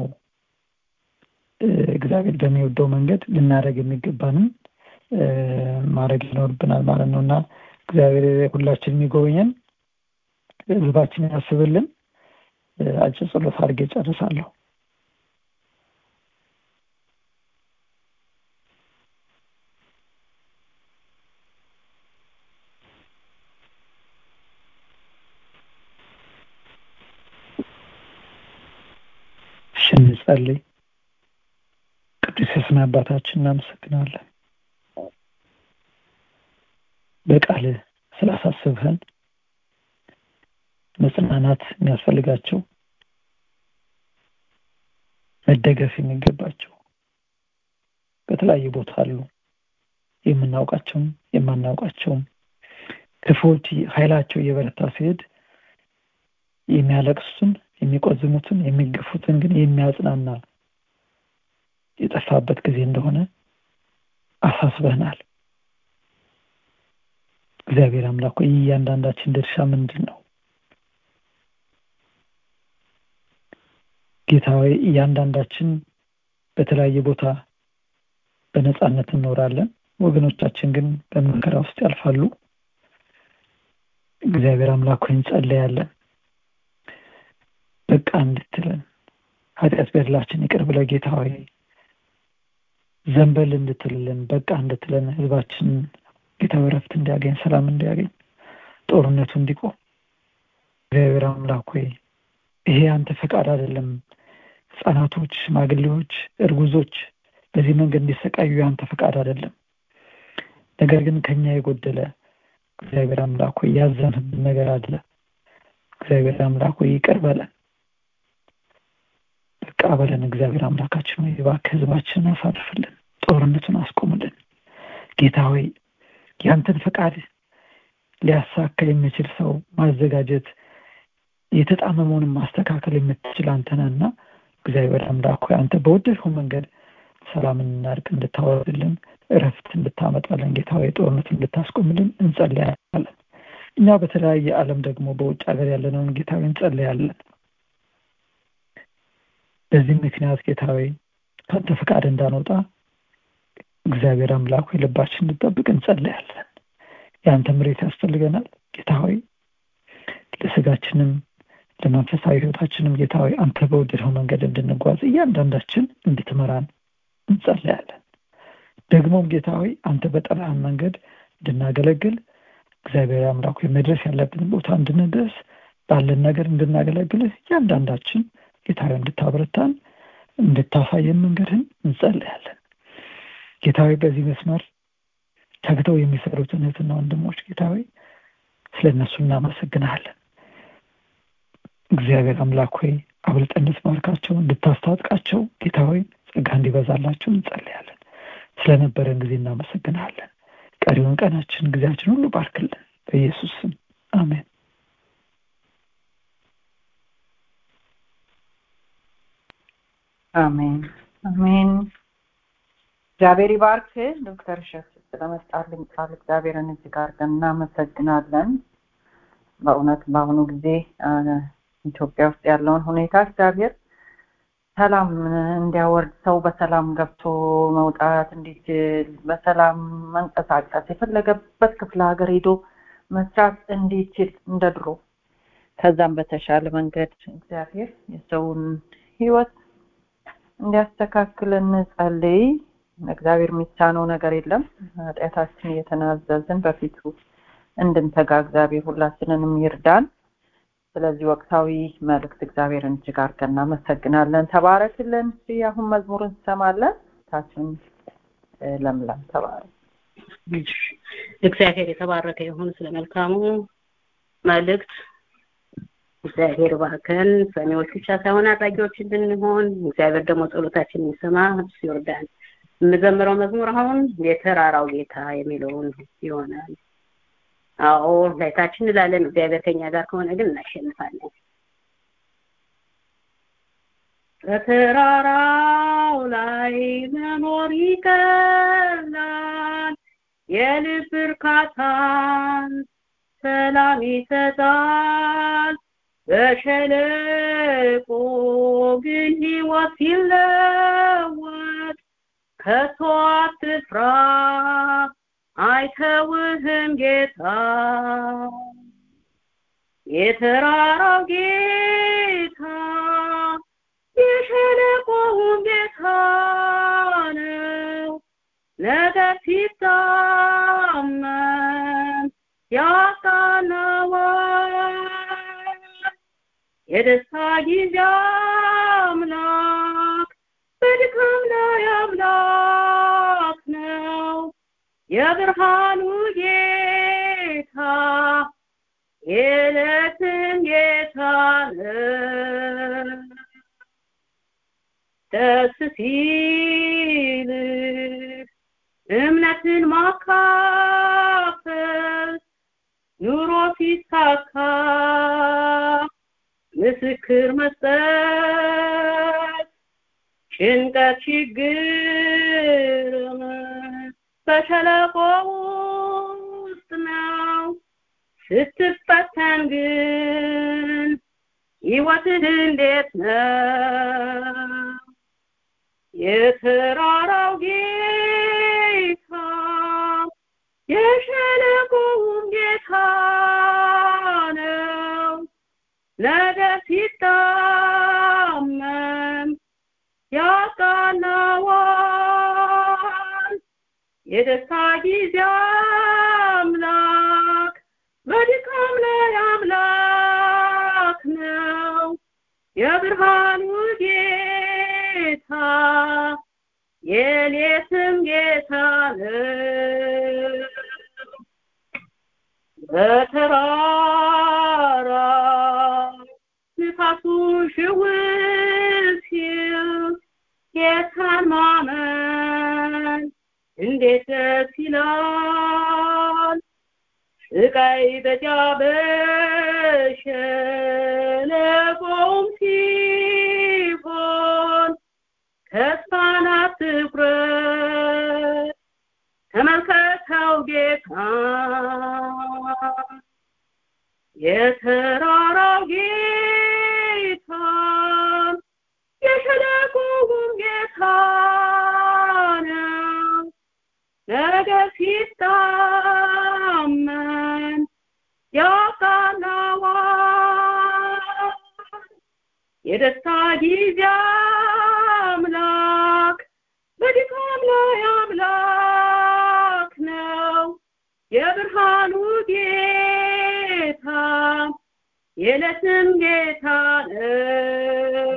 እግዚአብሔር በሚወደው መንገድ ልናደርግ የሚገባንን ማድረግ ይኖርብናል ማለት ነውና እግዚአብሔር ሁላችንም ይጎበኘን፣ ህዝባችንን ያስብልን። አጭር ጸሎት አድርጌ ጨርሳለሁ። እንጸልይ። ቅዱስ የሰማይ አባታችን እናመሰግናለን በቃል ስላሳሰብህን፣ መጽናናት የሚያስፈልጋቸው መደገፍ የሚገባቸው በተለያየ ቦታ አሉ፣ የምናውቃቸውም የማናውቃቸውም። ክፉዎች ኃይላቸው እየበረታ ሲሄድ የሚያለቅሱትን፣ የሚቆዝሙትን፣ የሚገፉትን ግን የሚያጽናና የጠፋበት ጊዜ እንደሆነ አሳስበናል። እግዚአብሔር አምላክ ሆይ እያንዳንዳችን ድርሻ ምንድን ነው? ጌታ ሆይ እያንዳንዳችን በተለያየ ቦታ በነጻነት እንኖራለን፣ ወገኖቻችን ግን በመከራ ውስጥ ያልፋሉ። እግዚአብሔር አምላክ ሆይ እንጸልያለን በቃ እንድትለን፣ ኃጢአት በደላችን ይቅር ብለህ ጌታ ሆይ ዘንበል እንድትልልን፣ በቃ እንድትለን፣ ህዝባችን ጌታ እረፍት እንዲያገኝ፣ ሰላም እንዲያገኝ፣ ጦርነቱ እንዲቆም። እግዚአብሔር አምላክ ሆይ ይሄ አንተ ፈቃድ አይደለም። ህፃናቶች፣ ሽማግሌዎች፣ እርጉዞች በዚህ መንገድ እንዲሰቃዩ አንተ ፈቃድ አይደለም። ነገር ግን ከኛ የጎደለ እግዚአብሔር አምላክ ሆይ ያዘንህብን ነገር አለ። እግዚአብሔር አምላክ ሆይ ይቅር በለን፣ በቃ በለን። እግዚአብሔር አምላካችን ሆይ እባክህ ህዝባችንን አሳርፍልን፣ ጦርነቱን አስቆምልን። ጌታ ሆይ ያንተን ፈቃድ ሊያሳካ የሚችል ሰው ማዘጋጀት፣ የተጣመመውን ማስተካከል የምትችል አንተ ነህና እግዚአብሔር አምላክ ሆይ አንተ በወደድከው መንገድ ሰላምና እርቅ እንድታወርድልን፣ እረፍት እንድታመጣልን፣ ጌታ ሆይ ጦርነቱን እንድታስቆምልን እንጸልያለን። እኛ በተለያየ ዓለም ደግሞ በውጭ ሀገር ያለነውን ጌታ ሆይ እንጸልያለን። በዚህ ምክንያት ጌታ ሆይ ካንተ ፈቃድ እንዳንወጣ እግዚአብሔር አምላክ ሆይ ልባችን እንድጠብቅ እንጸልያለን። ያንተ ምሪት ያስፈልገናል ጌታ ሆይ ለስጋችንም ለመንፈሳዊ ህይወታችንም ጌታ ሆይ አንተ በወደድከው መንገድ እንድንጓዝ እያንዳንዳችን እንድትመራን እንጸልያለን። ደግሞም ጌታ ሆይ አንተ በጠራህን መንገድ እንድናገለግል እግዚአብሔር አምላክ ሆይ መድረስ ያለብን ቦታ እንድንደርስ ባለን ነገር እንድናገለግልህ እያንዳንዳችን ጌታ ሆይ እንድታበረታን፣ እንድታሳየን መንገድህን እንጸልያለን። ጌታ ሆይ በዚህ መስመር ተግተው የሚሰሩትን እህትና ወንድሞች ጌታ ሆይ ስለነሱ እናመሰግናለን። እግዚአብሔር አምላክ ሆይ አብልጠህ እንድትባርካቸው፣ እንድታስታጥቃቸው ጌታ ሆይ ጸጋ እንዲበዛላቸው እንጸልያለን። ስለነበረን ጊዜ እናመሰግናለን። ቀሪውን ቀናችን ጊዜያችን ሁሉ ባርክልን በኢየሱስ ስም አሜን። አሜን አሜን። እግዚአብሔር ይባርክ። ዶክተር ሸፍ ስለመጣልን ቃል እግዚአብሔርን እጅግ አድርገን እናመሰግናለን። በእውነት በአሁኑ ጊዜ ኢትዮጵያ ውስጥ ያለውን ሁኔታ እግዚአብሔር ሰላም እንዲያወርድ፣ ሰው በሰላም ገብቶ መውጣት እንዲችል፣ በሰላም መንቀሳቀስ፣ የፈለገበት ክፍለ ሀገር ሄዶ መስራት እንዲችል እንደ ድሮ ከዛም በተሻለ መንገድ እግዚአብሔር የሰውን ህይወት እንዲያስተካክለን እንጸልይ። እግዚአብሔር የሚሳነው ነገር የለም። ኃጢአታችን እየተናዘዝን በፊቱ እንድንተጋ እግዚአብሔር ሁላችንንም ይርዳን። ስለዚህ ወቅታዊ መልእክት እግዚአብሔርን እጅግ አድርገን እናመሰግናለን። ተባረክልን። አሁን መዝሙር እንሰማለን። ታችን ለምለም ተባረክ። እግዚአብሔር የተባረከ ይሁን ስለ መልካሙ መልእክት። እግዚአብሔር ባርከን ሰሚዎች ብቻ ሳይሆን አድራጊዎች እንድንሆን እግዚአብሔር ደግሞ ጸሎታችንን ይሰማ ይወርዳል። የምዘምረው መዝሙር አሁን የተራራው ጌታ የሚለውን ይሆናል። አዎ ላይታችን እንላለን። እግዚአብሔር ከኛ ጋር ከሆነ ግን እናሸንፋለን። በተራራው ላይ መኖር ይቀላል የልብ እርካታን ሰላም ይሰጣል በሸለቆ ግን ሕይወት ሲለወጥ ከቶ አትፍራ አይተውህም ጌታ የተራራው ጌታ የሸለቆውም ጌታ ነው ነገር ሲታመን ያቃናዋል የደስታ ጊዜ አምላክ በድካም ላይ አምላክ ነው የብርሃኑ ጌታ የዕለትም ጌታ ነው ደስ ሲል እምነትን ማካፈል ኑሮ ሲሳካ ምስክር መስጠት ጭንቀት ችግርም በሸለቆ ውስጥ ነው ስትፈተን ግን ሕይወትህ እንዴት ነው የተራራው ጌታ የሸለቆውም ጌታ ነው ነገር ሲታመም ያቃናዋል የደስታ ጊዜ አምላክ በድካም ላይ አምላክ ነው የብርሃኑ ጌታ የሌትም ጌታ ነው በተራራ ንፋሱ ሽውል ሲል ጌታን ማመን እንዴት ደስ ይላል ስቃይ በጃበሸለቆም ሲሆን ተስፋን አትቁረጥ ተመልከተው ጌታ የተራራው ጌታ የሸለቆውም ጌታ ነው ነገር ሲታመን ያቃናዋል የደስታ ጊዜ አምላክ በድካም ላይ አምላክ ነው የብርሃኑ ጌታ የዕለትም ጌታ ነው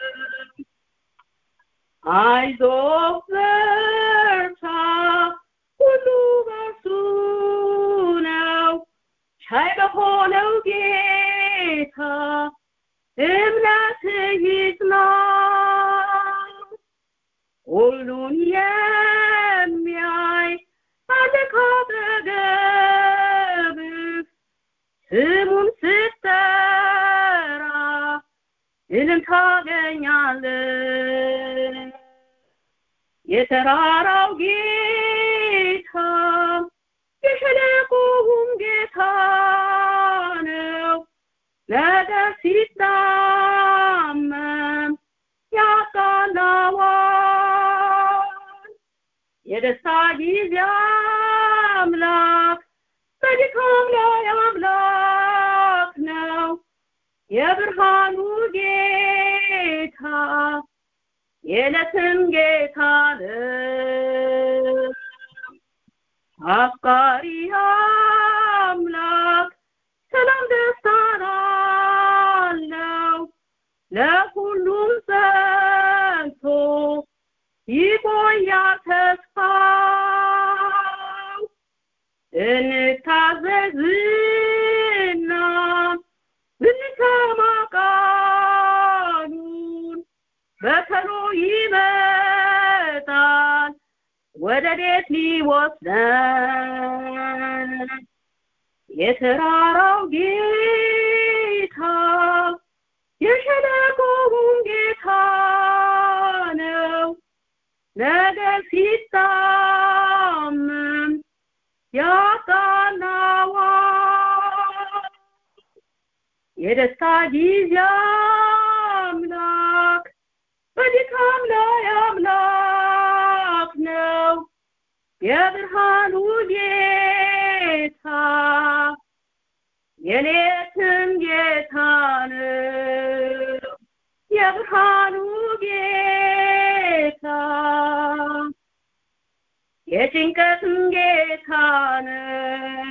አይዞህ በርታ ሁሉ በእርሱ ነው ቻይ በሆነው ጌታ እምነትህ ይጽና ሁሉን የሚያይ አለ ካጠገብህ ስሙን ስትጠራ ድልን ታገኛለህ የተራራው ጌታ የሸለቆውም ጌታ ነው ነገር ሲታመም ያቃናዋል የደስታ ጊዜ አምላክ በድካም ላይ አምላክ ነው የብርሃኑ ጌታ የዕለትም ጌታ ነው አፍቃሪ አምላክ ሰላም ደስታ አለው ለሁሉም ጸንቶ ይቆያል ተስፋው እንታዘዝና ብንሰማ ቃሉን በተሎ ይመጣል ወደ ቤት ሊወስደን የተራራው ጌታ የሸለቆውም ጌታ ነው ሲታመም ያጽናናዋል። የደስታ ጊዜ አምላክ በድካም ላይ አምላክ ነው። የብርሃኑ ጌታ የሌትም ጌታ ነው። የብርሃኑ ጌታ የጭንቀትም ጌታ ነው።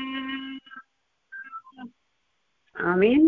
አሜን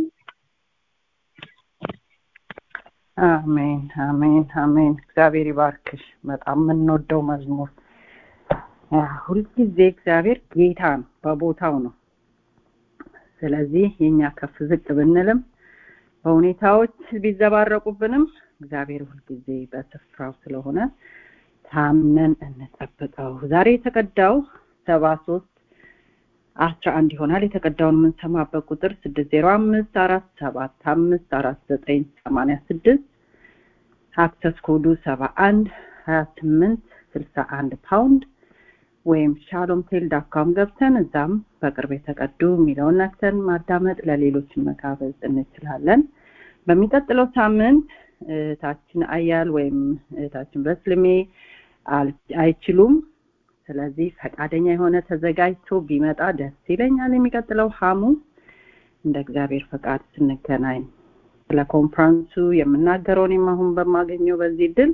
አሜን አሜን አሜን። እግዚአብሔር ይባርክሽ። በጣም የምንወደው መዝሙር። ሁልጊዜ እግዚአብሔር ጌታ ነው፣ በቦታው ነው። ስለዚህ የኛ ከፍ ዝቅ ብንልም በሁኔታዎች ቢዘባረቁብንም እግዚአብሔር ሁልጊዜ በስፍራው ስለሆነ ታምነን እንጠብቀው። ዛሬ የተቀዳው ሰባ ሶስት አስራ አንድ ይሆናል። የተቀዳውን የምንሰማበት ቁጥር ስድስት ዜሮ አምስት አራት ሰባት አምስት አራት ዘጠኝ ሰማንያ ስድስት አክሰስ ኮዱ ሰባ አንድ ሀያ ስምንት ስልሳ አንድ ፓውንድ ወይም ሻሎም ቴል ዶት ኮም ገብተን እዛም በቅርብ የተቀዱ የሚለውን ነክተን ማዳመጥ ለሌሎች መጋበዝ እንችላለን። በሚቀጥለው ሳምንት ታችን አያል ወይም ታችን በስልሜ አይችሉም። ስለዚህ ፈቃደኛ የሆነ ተዘጋጅቶ ቢመጣ ደስ ይለኛል። የሚቀጥለው ሐሙስ እንደ እግዚአብሔር ፈቃድ ስንገናኝ ስለ ኮንፈረንሱ የምናገረውን አሁን በማገኘው በዚህ ድል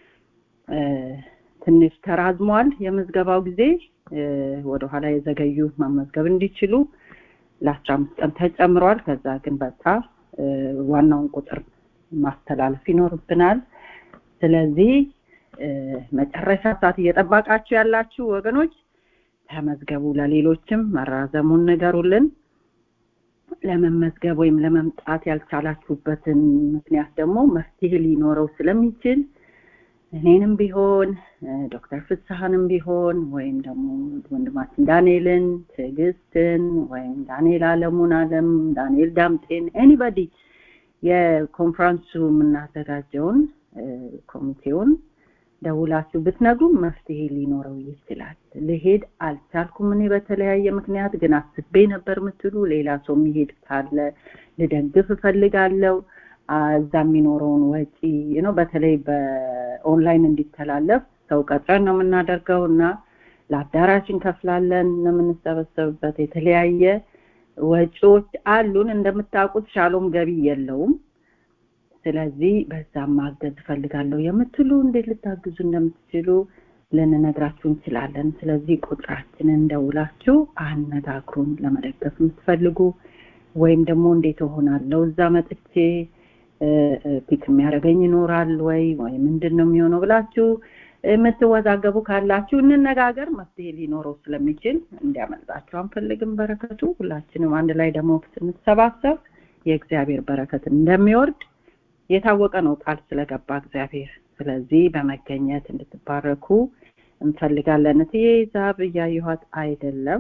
ትንሽ ተራዝሟል። የምዝገባው ጊዜ ወደ ኋላ የዘገዩ መመዝገብ እንዲችሉ ለአስራ አምስት ቀን ተጨምሯል። ከዛ ግን በቃ ዋናውን ቁጥር ማስተላለፍ ይኖርብናል። ስለዚህ መጨረሻ ሰዓት እየጠባቃችሁ ያላችሁ ወገኖች ተመዝገቡ። ለሌሎችም መራዘሙን ንገሩልን። ለመመዝገብ ወይም ለመምጣት ያልቻላችሁበትን ምክንያት ደግሞ መፍትሄ ሊኖረው ስለሚችል እኔንም ቢሆን ዶክተር ፍስሐንም ቢሆን ወይም ደግሞ ወንድማችን ዳንኤልን ትዕግስትን ወይም ዳንኤል አለሙን አለም ዳንኤል ዳምጤን ኤኒባዲ የኮንፈረንሱ የምናዘጋጀውን ኮሚቴውን ደውላችሁ ብትነግሩ መፍትሄ ሊኖረው ይችላል። ልሄድ አልቻልኩም እኔ በተለያየ ምክንያት ግን አስቤ ነበር የምትሉ ሌላ ሰው የሚሄድ ካለ ልደግፍ እፈልጋለሁ። እዛ የሚኖረውን ወጪ ነው በተለይ በኦንላይን እንዲተላለፍ ሰው ቀጥረን ነው የምናደርገውና ለአዳራሽ እንከፍላለን። ለምንሰበሰብበት የተለያየ ወጪዎች አሉን። እንደምታውቁት ሻሎም ገቢ የለውም። ስለዚህ በዛም ማገዝ ፈልጋለሁ የምትሉ እንዴት ልታግዙ እንደምትችሉ ልንነግራችሁ እንችላለን። ስለዚህ ቁጥራችንን ደውላችሁ አነጋግሩን። ለመደገፍ የምትፈልጉ ወይም ደግሞ እንዴት ሆናለው እዛ መጥቼ ፒክ የሚያደርገኝ ይኖራል ወይ ወይ ምንድነው የሚሆነው ብላችሁ የምትወዛገቡ ካላችሁ እንነጋገር። መፍትሄ ሊኖረው ስለሚችል እንዲያመልጣችሁ አንፈልግም። በረከቱ ሁላችንም አንድ ላይ ደግሞ ስንሰባሰብ የእግዚአብሔር በረከት እንደሚወርድ የታወቀ ነው ቃል ስለገባ እግዚአብሔር። ስለዚህ በመገኘት እንድትባረኩ እንፈልጋለን። ትይዛብ ያዩሃት አይደለም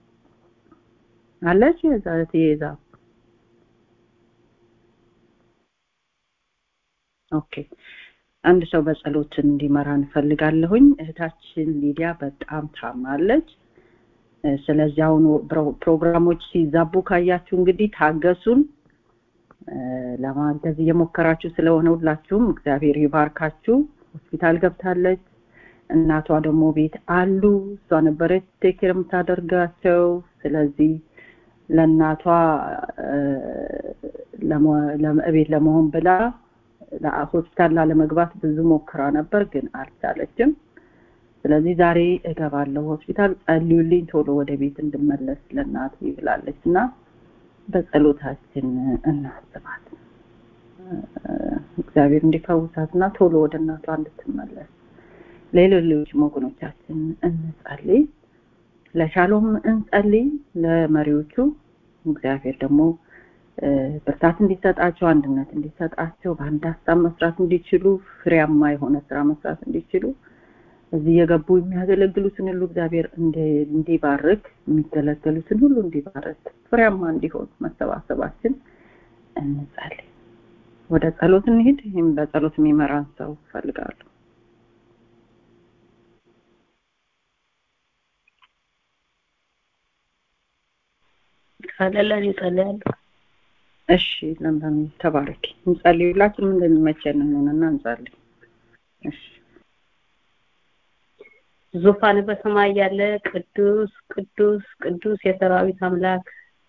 አለች የዛሬ ትይዛብ ኦኬ። አንድ ሰው በጸሎት እንዲመራ እንፈልጋለሁኝ። እህታችን ሊዲያ በጣም ታማለች። ስለዚህ አሁን ፕሮግራሞች ሲዛቡ ካያችሁ እንግዲህ ታገሱን። ለማገዝ እየሞከራችሁ ስለሆነ ሁላችሁም እግዚአብሔር ይባርካችሁ። ሆስፒታል ገብታለች። እናቷ ደግሞ ቤት አሉ። እሷ ነበረች ቴክር የምታደርጋቸው። ስለዚህ ለእናቷ ለቤት ለመሆን ብላ ለሆስፒታል ለመግባት ብዙ ሞክራ ነበር ግን አልቻለችም። ስለዚህ ዛሬ እገባለሁ ሆስፒታል ጸልዩልኝ ቶሎ ወደ ቤት እንድመለስ ለእናቴ ብላለችና በጸሎታችን እናስባት። እግዚአብሔር እንዲፈውሳትና ቶሎ ወደ እናቷ እንድትመለስ ሌሎች ወገኖቻችን እንጸልይ። ለሻሎም እንጸልይ። ለመሪዎቹ እግዚአብሔር ደግሞ ብርታት እንዲሰጣቸው አንድነት እንዲሰጣቸው በአንድ ሀሳብ መስራት እንዲችሉ ፍሬያማ የሆነ ስራ መስራት እንዲችሉ እዚህ የገቡ የሚያገለግሉትን ሁሉ እግዚአብሔር እንዲባርክ የሚገለገሉትን ሁሉ እንዲባርክ ፍሬያማ እንዲሆን መሰባሰባችን እንጸልይ። ወደ ጸሎት እንሂድ። ይህም በጸሎት የሚመራን ሰው ፈልጋለሁ። ካለላን ይጸልያል። እሺ ለምለም ተባረክ። እንጸልይላችሁ እንደሚመቸን ነውና እንጸልይ። እሺ ዙፋን በሰማይ ያለ ቅዱስ ቅዱስ ቅዱስ የሰራዊት አምላክ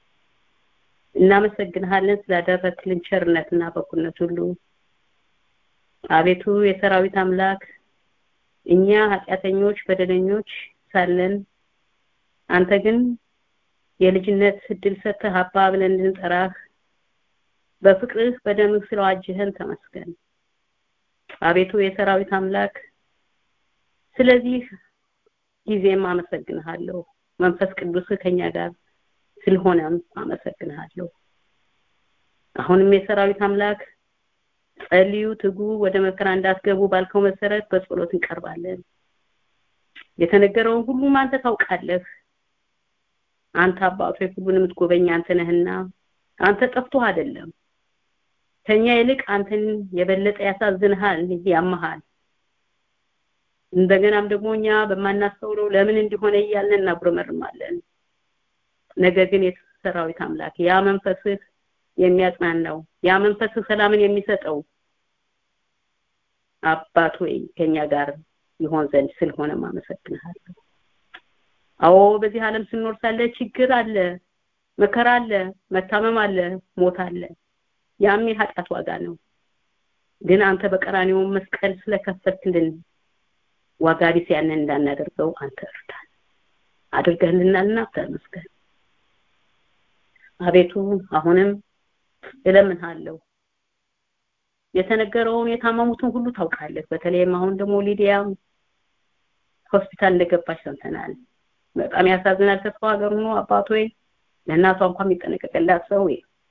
እናመሰግንሃለን ስላደረክልን ቸርነትና በጎነት ሁሉ። አቤቱ የሰራዊት አምላክ እኛ ኃጢአተኞች በደለኞች ሳለን አንተ ግን የልጅነት ዕድል ሰጥተህ አባ ብለን እንድንጠራህ በፍቅርህ በደምህ ስለዋጀህን ተመስገን። አቤቱ የሰራዊት አምላክ ስለዚህ ጊዜም አመሰግንሃለሁ። መንፈስ ቅዱስ ከኛ ጋር ስለሆነም አመሰግንሃለሁ። አሁንም የሰራዊት አምላክ ጸልዩ፣ ትጉ፣ ወደ መከራ እንዳትገቡ ባልከው መሰረት በጸሎት እንቀርባለን። የተነገረውን ሁሉ አንተ ታውቃለህ። አንተ አባቱ ሁሉንም የምትጎበኝ አንተ ነህና አንተ ጠፍቶህ አይደለም። ከኛ ይልቅ አንተን የበለጠ ያሳዝንሃል፣ ያመሃል። እንደገናም ደግሞ እኛ በማናስተውለው ለምን እንዲሆነ እያልን እናጉረመርማለን። ነገር ግን የሰራዊት አምላክ ያ መንፈስህ የሚያጽናናው ያ መንፈስህ ሰላምን የሚሰጠው አባት ሆይ ከኛ ጋር ይሆን ዘንድ ስለሆነ ማመሰግንሃለሁ። አዎ በዚህ ዓለም ስንኖር ሳለ ችግር አለ፣ መከራ አለ፣ መታመም አለ፣ ሞት አለ። ያም የኃጢአት ዋጋ ነው። ግን አንተ በቀራንዮ መስቀል ስለከፈትልን ዋጋ ቢስ ያንን እንዳናደርገው አንተ እርዳን። አድርገህልናልና ተመስገን። አቤቱ አሁንም እለምንሃለሁ የተነገረውን የታመሙትን ሁሉ ታውቃለህ። በተለይም አሁን ደግሞ ሊዲያ ሆስፒታል እንደገባች ሰምተናል። በጣም ያሳዝናል። ተስፋ ሀገር ሆኖ አባቶ ወይ ለእናቷ እንኳን የሚጠነቀቅላት ሰው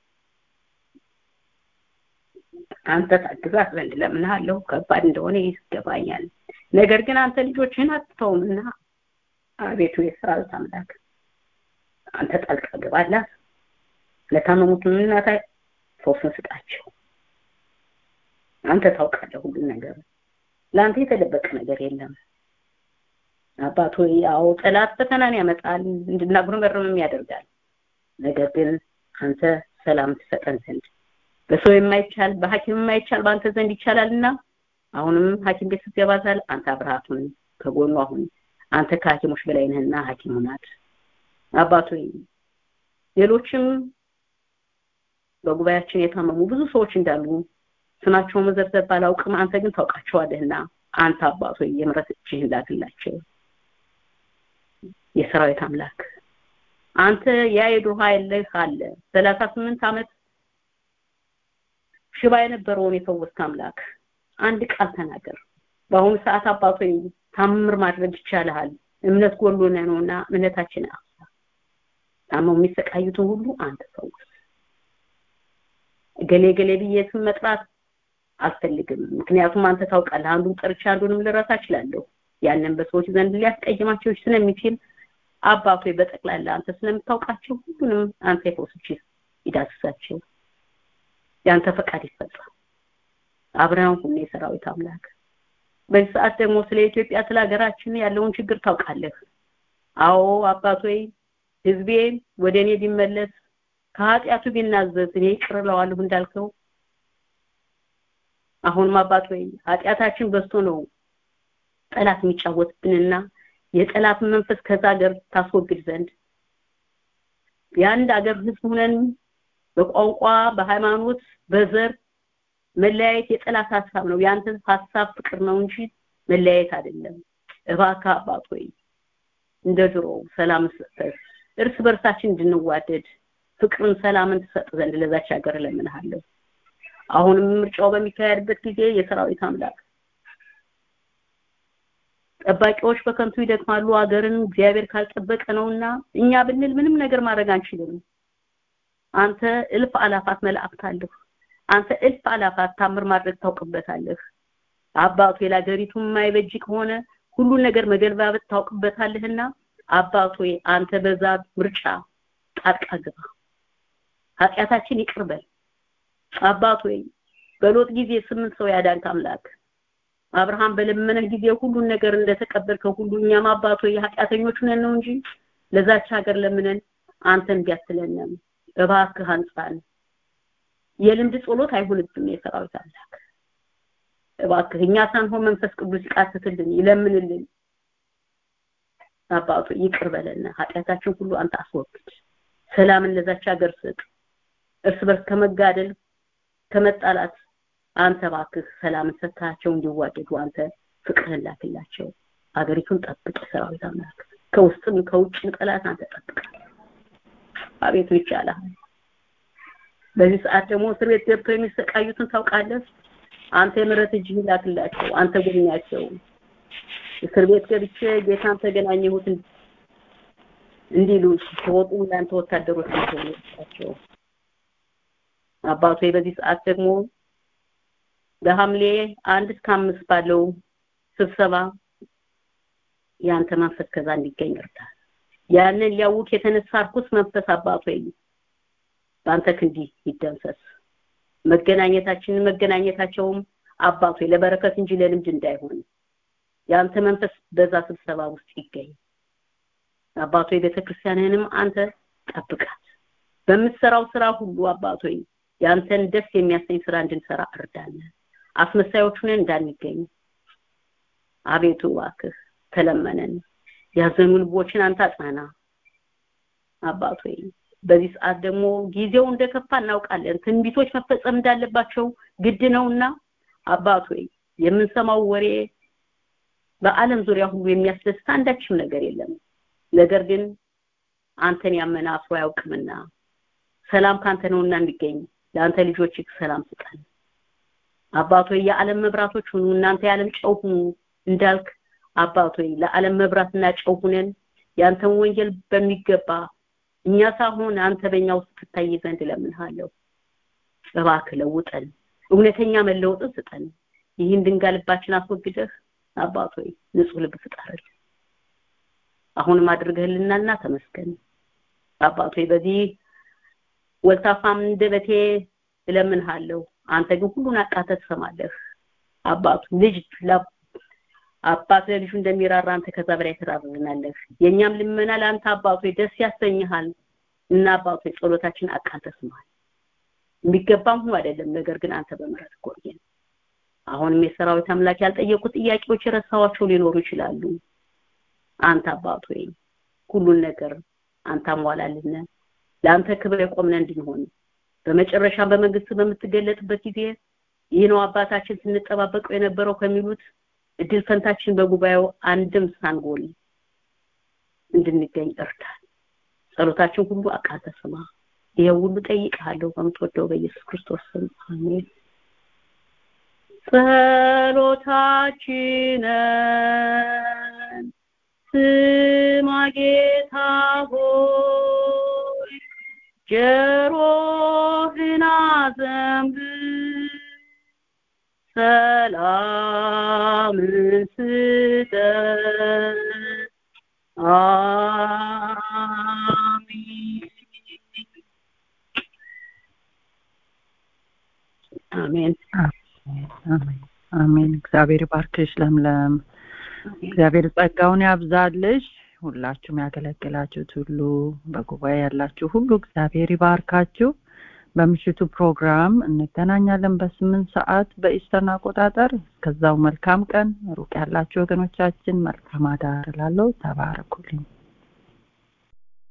አንተ ታግዛት ዘንድ እለምንሃለሁ። ከባድ እንደሆነ ይገባኛል። ነገር ግን አንተ ልጆችህን አትተውምና አቤቱ የሰራዊት አምላክ አንተ ጣልቃ ገባላት። ለታመሙትን እናታ ፈውስን ስጣቸው። አንተ ታውቃለህ ሁሉ ነገር። ለአንተ የተደበቀ ነገር የለም። አባቶ ያው ጠላት ፈተናን ያመጣል፣ እንድናጉረመርምም ያደርጋል። ነገር ግን አንተ ሰላም ትሰጠን ዘንድ በሰው የማይቻል በሐኪም የማይቻል በአንተ ዘንድ ይቻላልና አሁንም ሐኪም ቤት ስትገባታል አንተ አብራቱን ከጎኑ አሁን አንተ ከሐኪሞች በላይ ነህና ሐኪም ናት። አባቶ ሌሎችም በጉባኤያችን የታመሙ ብዙ ሰዎች እንዳሉ ስማቸውን መዘርዘር ባላውቅም አንተ ግን ታውቃቸዋለህና አንተ አባቶ የምሕረት እጅህን ላክላቸው። የሰራዊት አምላክ አንተ ያ የድሮ ኃይልህ አለ። ሰላሳ ስምንት ዓመት ሽባ የነበረውን የፈወስክ አምላክ አንድ ቃል ተናገር። በአሁኑ ሰዓት አባቶ ታምር ማድረግ ይቻላል። እምነት ጎሎና ነውና እምነታችን አፍሳ። ታመው የሚሰቃዩትን ሁሉ አንተ ፈውስ። ገሌ ገሌ ብዬ መጥራት አልፈልግም። ምክንያቱም አንተ ታውቃለህ። አንዱን ጠርቻ አንዱንም ልረሳ እችላለሁ። ያንን በሰዎች ዘንድ ሊያስቀይማቸው ስለሚችል አባቶ በጠቅላላ አንተ ስለምታውቃቸው ሁሉንም አንተ ፈውስች ይዳስሳቸው። ያንተ ፈቃድ ይፈጸም። አብራን ሁሉ የሰራዊት አምላክ በዚህ ሰዓት ደግሞ ስለ ኢትዮጵያ ስለ ሀገራችን ያለውን ችግር ታውቃለህ። አዎ አባቶ ህዝቤ ወደኔ ቢመለስ ከኃጢአቱ ቢናዘዝ እኔ ይቅር እለዋለሁ እንዳልከው አሁንም አባቶ ኃጢአታችን በዝቶ ነው ጠላት የሚጫወትብንና የጠላት መንፈስ ከዛ ሀገር ታስወግድ ዘንድ የአንድ ሀገር ህዝብ ሆነን በቋንቋ በሃይማኖት በዘር መለያየት የጠላት ሐሳብ ነው። ያንተ ሐሳብ ፍቅር ነው እንጂ መለያየት አይደለም። እባክህ አባቶ እንደ ድሮ ሰላም ሰጥተህ እርስ በርሳችን እንድንዋደድ ፍቅርን ሰላምን ትሰጥ ዘንድ ለዛች ሀገር እለምንሃለሁ። አሁንም ምርጫው በሚካሄድበት ጊዜ የሰራዊት አምላክ ጠባቂዎች በከንቱ ይደክማሉ። ሀገርን እግዚአብሔር ካልጠበቀ ነውና እኛ ብንል ምንም ነገር ማድረግ አንችልም። አንተ እልፍ አላፋት መላእክት አለህ። አንተ እልፍ አላፋት ታምር ማድረግ ታውቅበታለህ። አባቱ ለሀገሪቱ የማይበጅ ከሆነ ሁሉ ነገር መገልባበት ታውቅበታለህና አባቱ አንተ በዛ ምርጫ ጣልቃ ግባ። ኃጢአታችን ይቅር በል አባቱ። በሎጥ ጊዜ ስምንት ሰው ያዳንክ አምላክ አብርሃም በለመነህ ጊዜ ሁሉን ነገር እንደተቀበልከው ሁሉ እኛም አባቱ የኃጢአተኞች ነን ነው እንጂ ለዛች ሀገር ለምነን አንተን ቢያስለንም እባክህ አንጻን የልምድ ጸሎት አይሁንብን የሰራዊት አምላክ እባክህ እኛ ሳንሆን መንፈስ ቅዱስ ይቃተትልን ይለምንልን አባቱ ይቅር በለና ኃጢአታችን ሁሉ አንተ አስወግድ ሰላምን ለዛች ሀገር ስጥ እርስ በርስ ከመጋደል ከመጣላት አንተ እባክህ ሰላምን ሰጥታቸው እንዲዋደዱ አንተ ፍቅርህን ላክላቸው ሀገሪቱን ጠብቅ ሰራዊት አምላክ ከውስጥም ከውጭም ጠላት አንተ ጠብቅ አቤቱ ይቻላል በዚህ ሰዓት ደግሞ እስር ቤት ገብተው የሚሰቃዩትን ታውቃለህ አንተ የምሕረት እጅህን ላክላቸው አንተ ጎብኛቸው እስር ቤት ገብቼ ጌታን ተገናኘሁት እንዲሉ ተወጡም ላንተ ወታደሮች ናቸው አባቱ በዚህ ሰዓት ደግሞ በሐምሌ አንድ እስከ አምስት ባለው ስብሰባ ያንተ መንፈስ ከዛ እንዲገኝ እርዳን ያንን ሊያውክ የተነሳ ርኩስ መንፈስ አባቱ ባንተ ክንዲ ይደምሰስ መገናኘታችንን መገናኘታቸውም አባቱ ለበረከት እንጂ ለልምድ እንዳይሆን ያንተ መንፈስ በዛ ስብሰባ ውስጥ ይገኝ አባቱ የቤተክርስቲያንንም አንተ ጠብቃት በመሰራው ስራ ሁሉ አባቱ ያንተን ደስ የሚያሰኝ ስራ እንድንሰራ እርዳን አስመሳዮቹን እንዳንገኝ አቤቱ እባክህ ተለመነን ያዘኑ ልቦችን አንተ አጽናና አባቱ በዚህ ሰዓት ደግሞ ጊዜው እንደከፋ እናውቃለን ትንቢቶች መፈጸም እንዳለባቸው ግድ ነውና አባቱ የምንሰማው ወሬ በአለም ዙሪያ ሁሉ የሚያስደስት አንዳችም ነገር የለም ነገር ግን አንተን ያመነ አፍሮ ያውቅምና ሰላም ካንተ ነውና እንዲገኝ ለአንተ ልጆች ሰላም ስጠን አባቱ የዓለም መብራቶች ሁኑ እናንተ የዓለም ጨው ሁኑ እንዳልክ አባቱ ለዓለም መብራትና ጨው ሁነን ያንተን ወንጌል በሚገባ እኛ ሳይሆን አንተ በእኛ ውስጥ ትታይ ዘንድ ለምንሃለው እባክህ ለውጠን እውነተኛ መለወጥ ስጠን ይህን ድንጋልባችን አስወግደህ አባቱ ንጹህ ልብ ፍጠረን አሁንም አድርገህልናልና ተመስገን አባቱ በዚህ ወልታፋም እንደበቴ ለምንሃለው አንተ ግን ሁሉን አቃተህ ትሰማለህ አባቱ ልጅ አባቱ ለልጁ እንደሚራራ አንተ ከዛ በላይ ተራራልናለህ የኛም ልመና ለአንተ አባቱ ደስ ያሰኝሃል እና አባቱ ጸሎታችን አቃተህ ስማል የሚገባም ሆኖ አይደለም ነገር ግን አንተ በመረጥ ቆየን አሁንም የሰራዊት አምላክ ያልጠየቁት ጥያቄዎች ረሳዋቸው ሊኖሩ ይችላሉ አንተ አባቱ ሁሉን ነገር አንተ አሟላልና ለአንተ ክብር የቆምነ እንድንሆን በመጨረሻ በመንግስት በመትገለጥበት ጊዜ ይህ ነው አባታችን ስንጠባበቀው የነበረው ከሚሉት እድል ፈንታችን በጉባኤው አንድም ሳንጎል እንድንገኝ እርዳን ጸሎታችን ሁሉ አቃተህ ስማ ይሄው ሁሉ ጠይቃለሁ በምትወደው በኢየሱስ ክርስቶስ ስም አሜን ጸሎታችንን ስማ ጌታ ሆይ ጆሮህን አዘንብል ሰላምን ስጠን አሜን አሜን አሜን አሜን እግዚአብሔር ባርክሽ ለምለም እግዚአብሔር ጸጋውን ያብዛልሽ ሁላችሁም ያገለግላችሁት ሁሉ በጉባኤ ያላችሁ ሁሉ እግዚአብሔር ይባርካችሁ በምሽቱ ፕሮግራም እንገናኛለን በስምንት ሰዓት በኢስተርን አቆጣጠር እስከዛው መልካም ቀን ሩቅ ያላችሁ ወገኖቻችን መልካም አዳር ላለው ተባረኩልኝ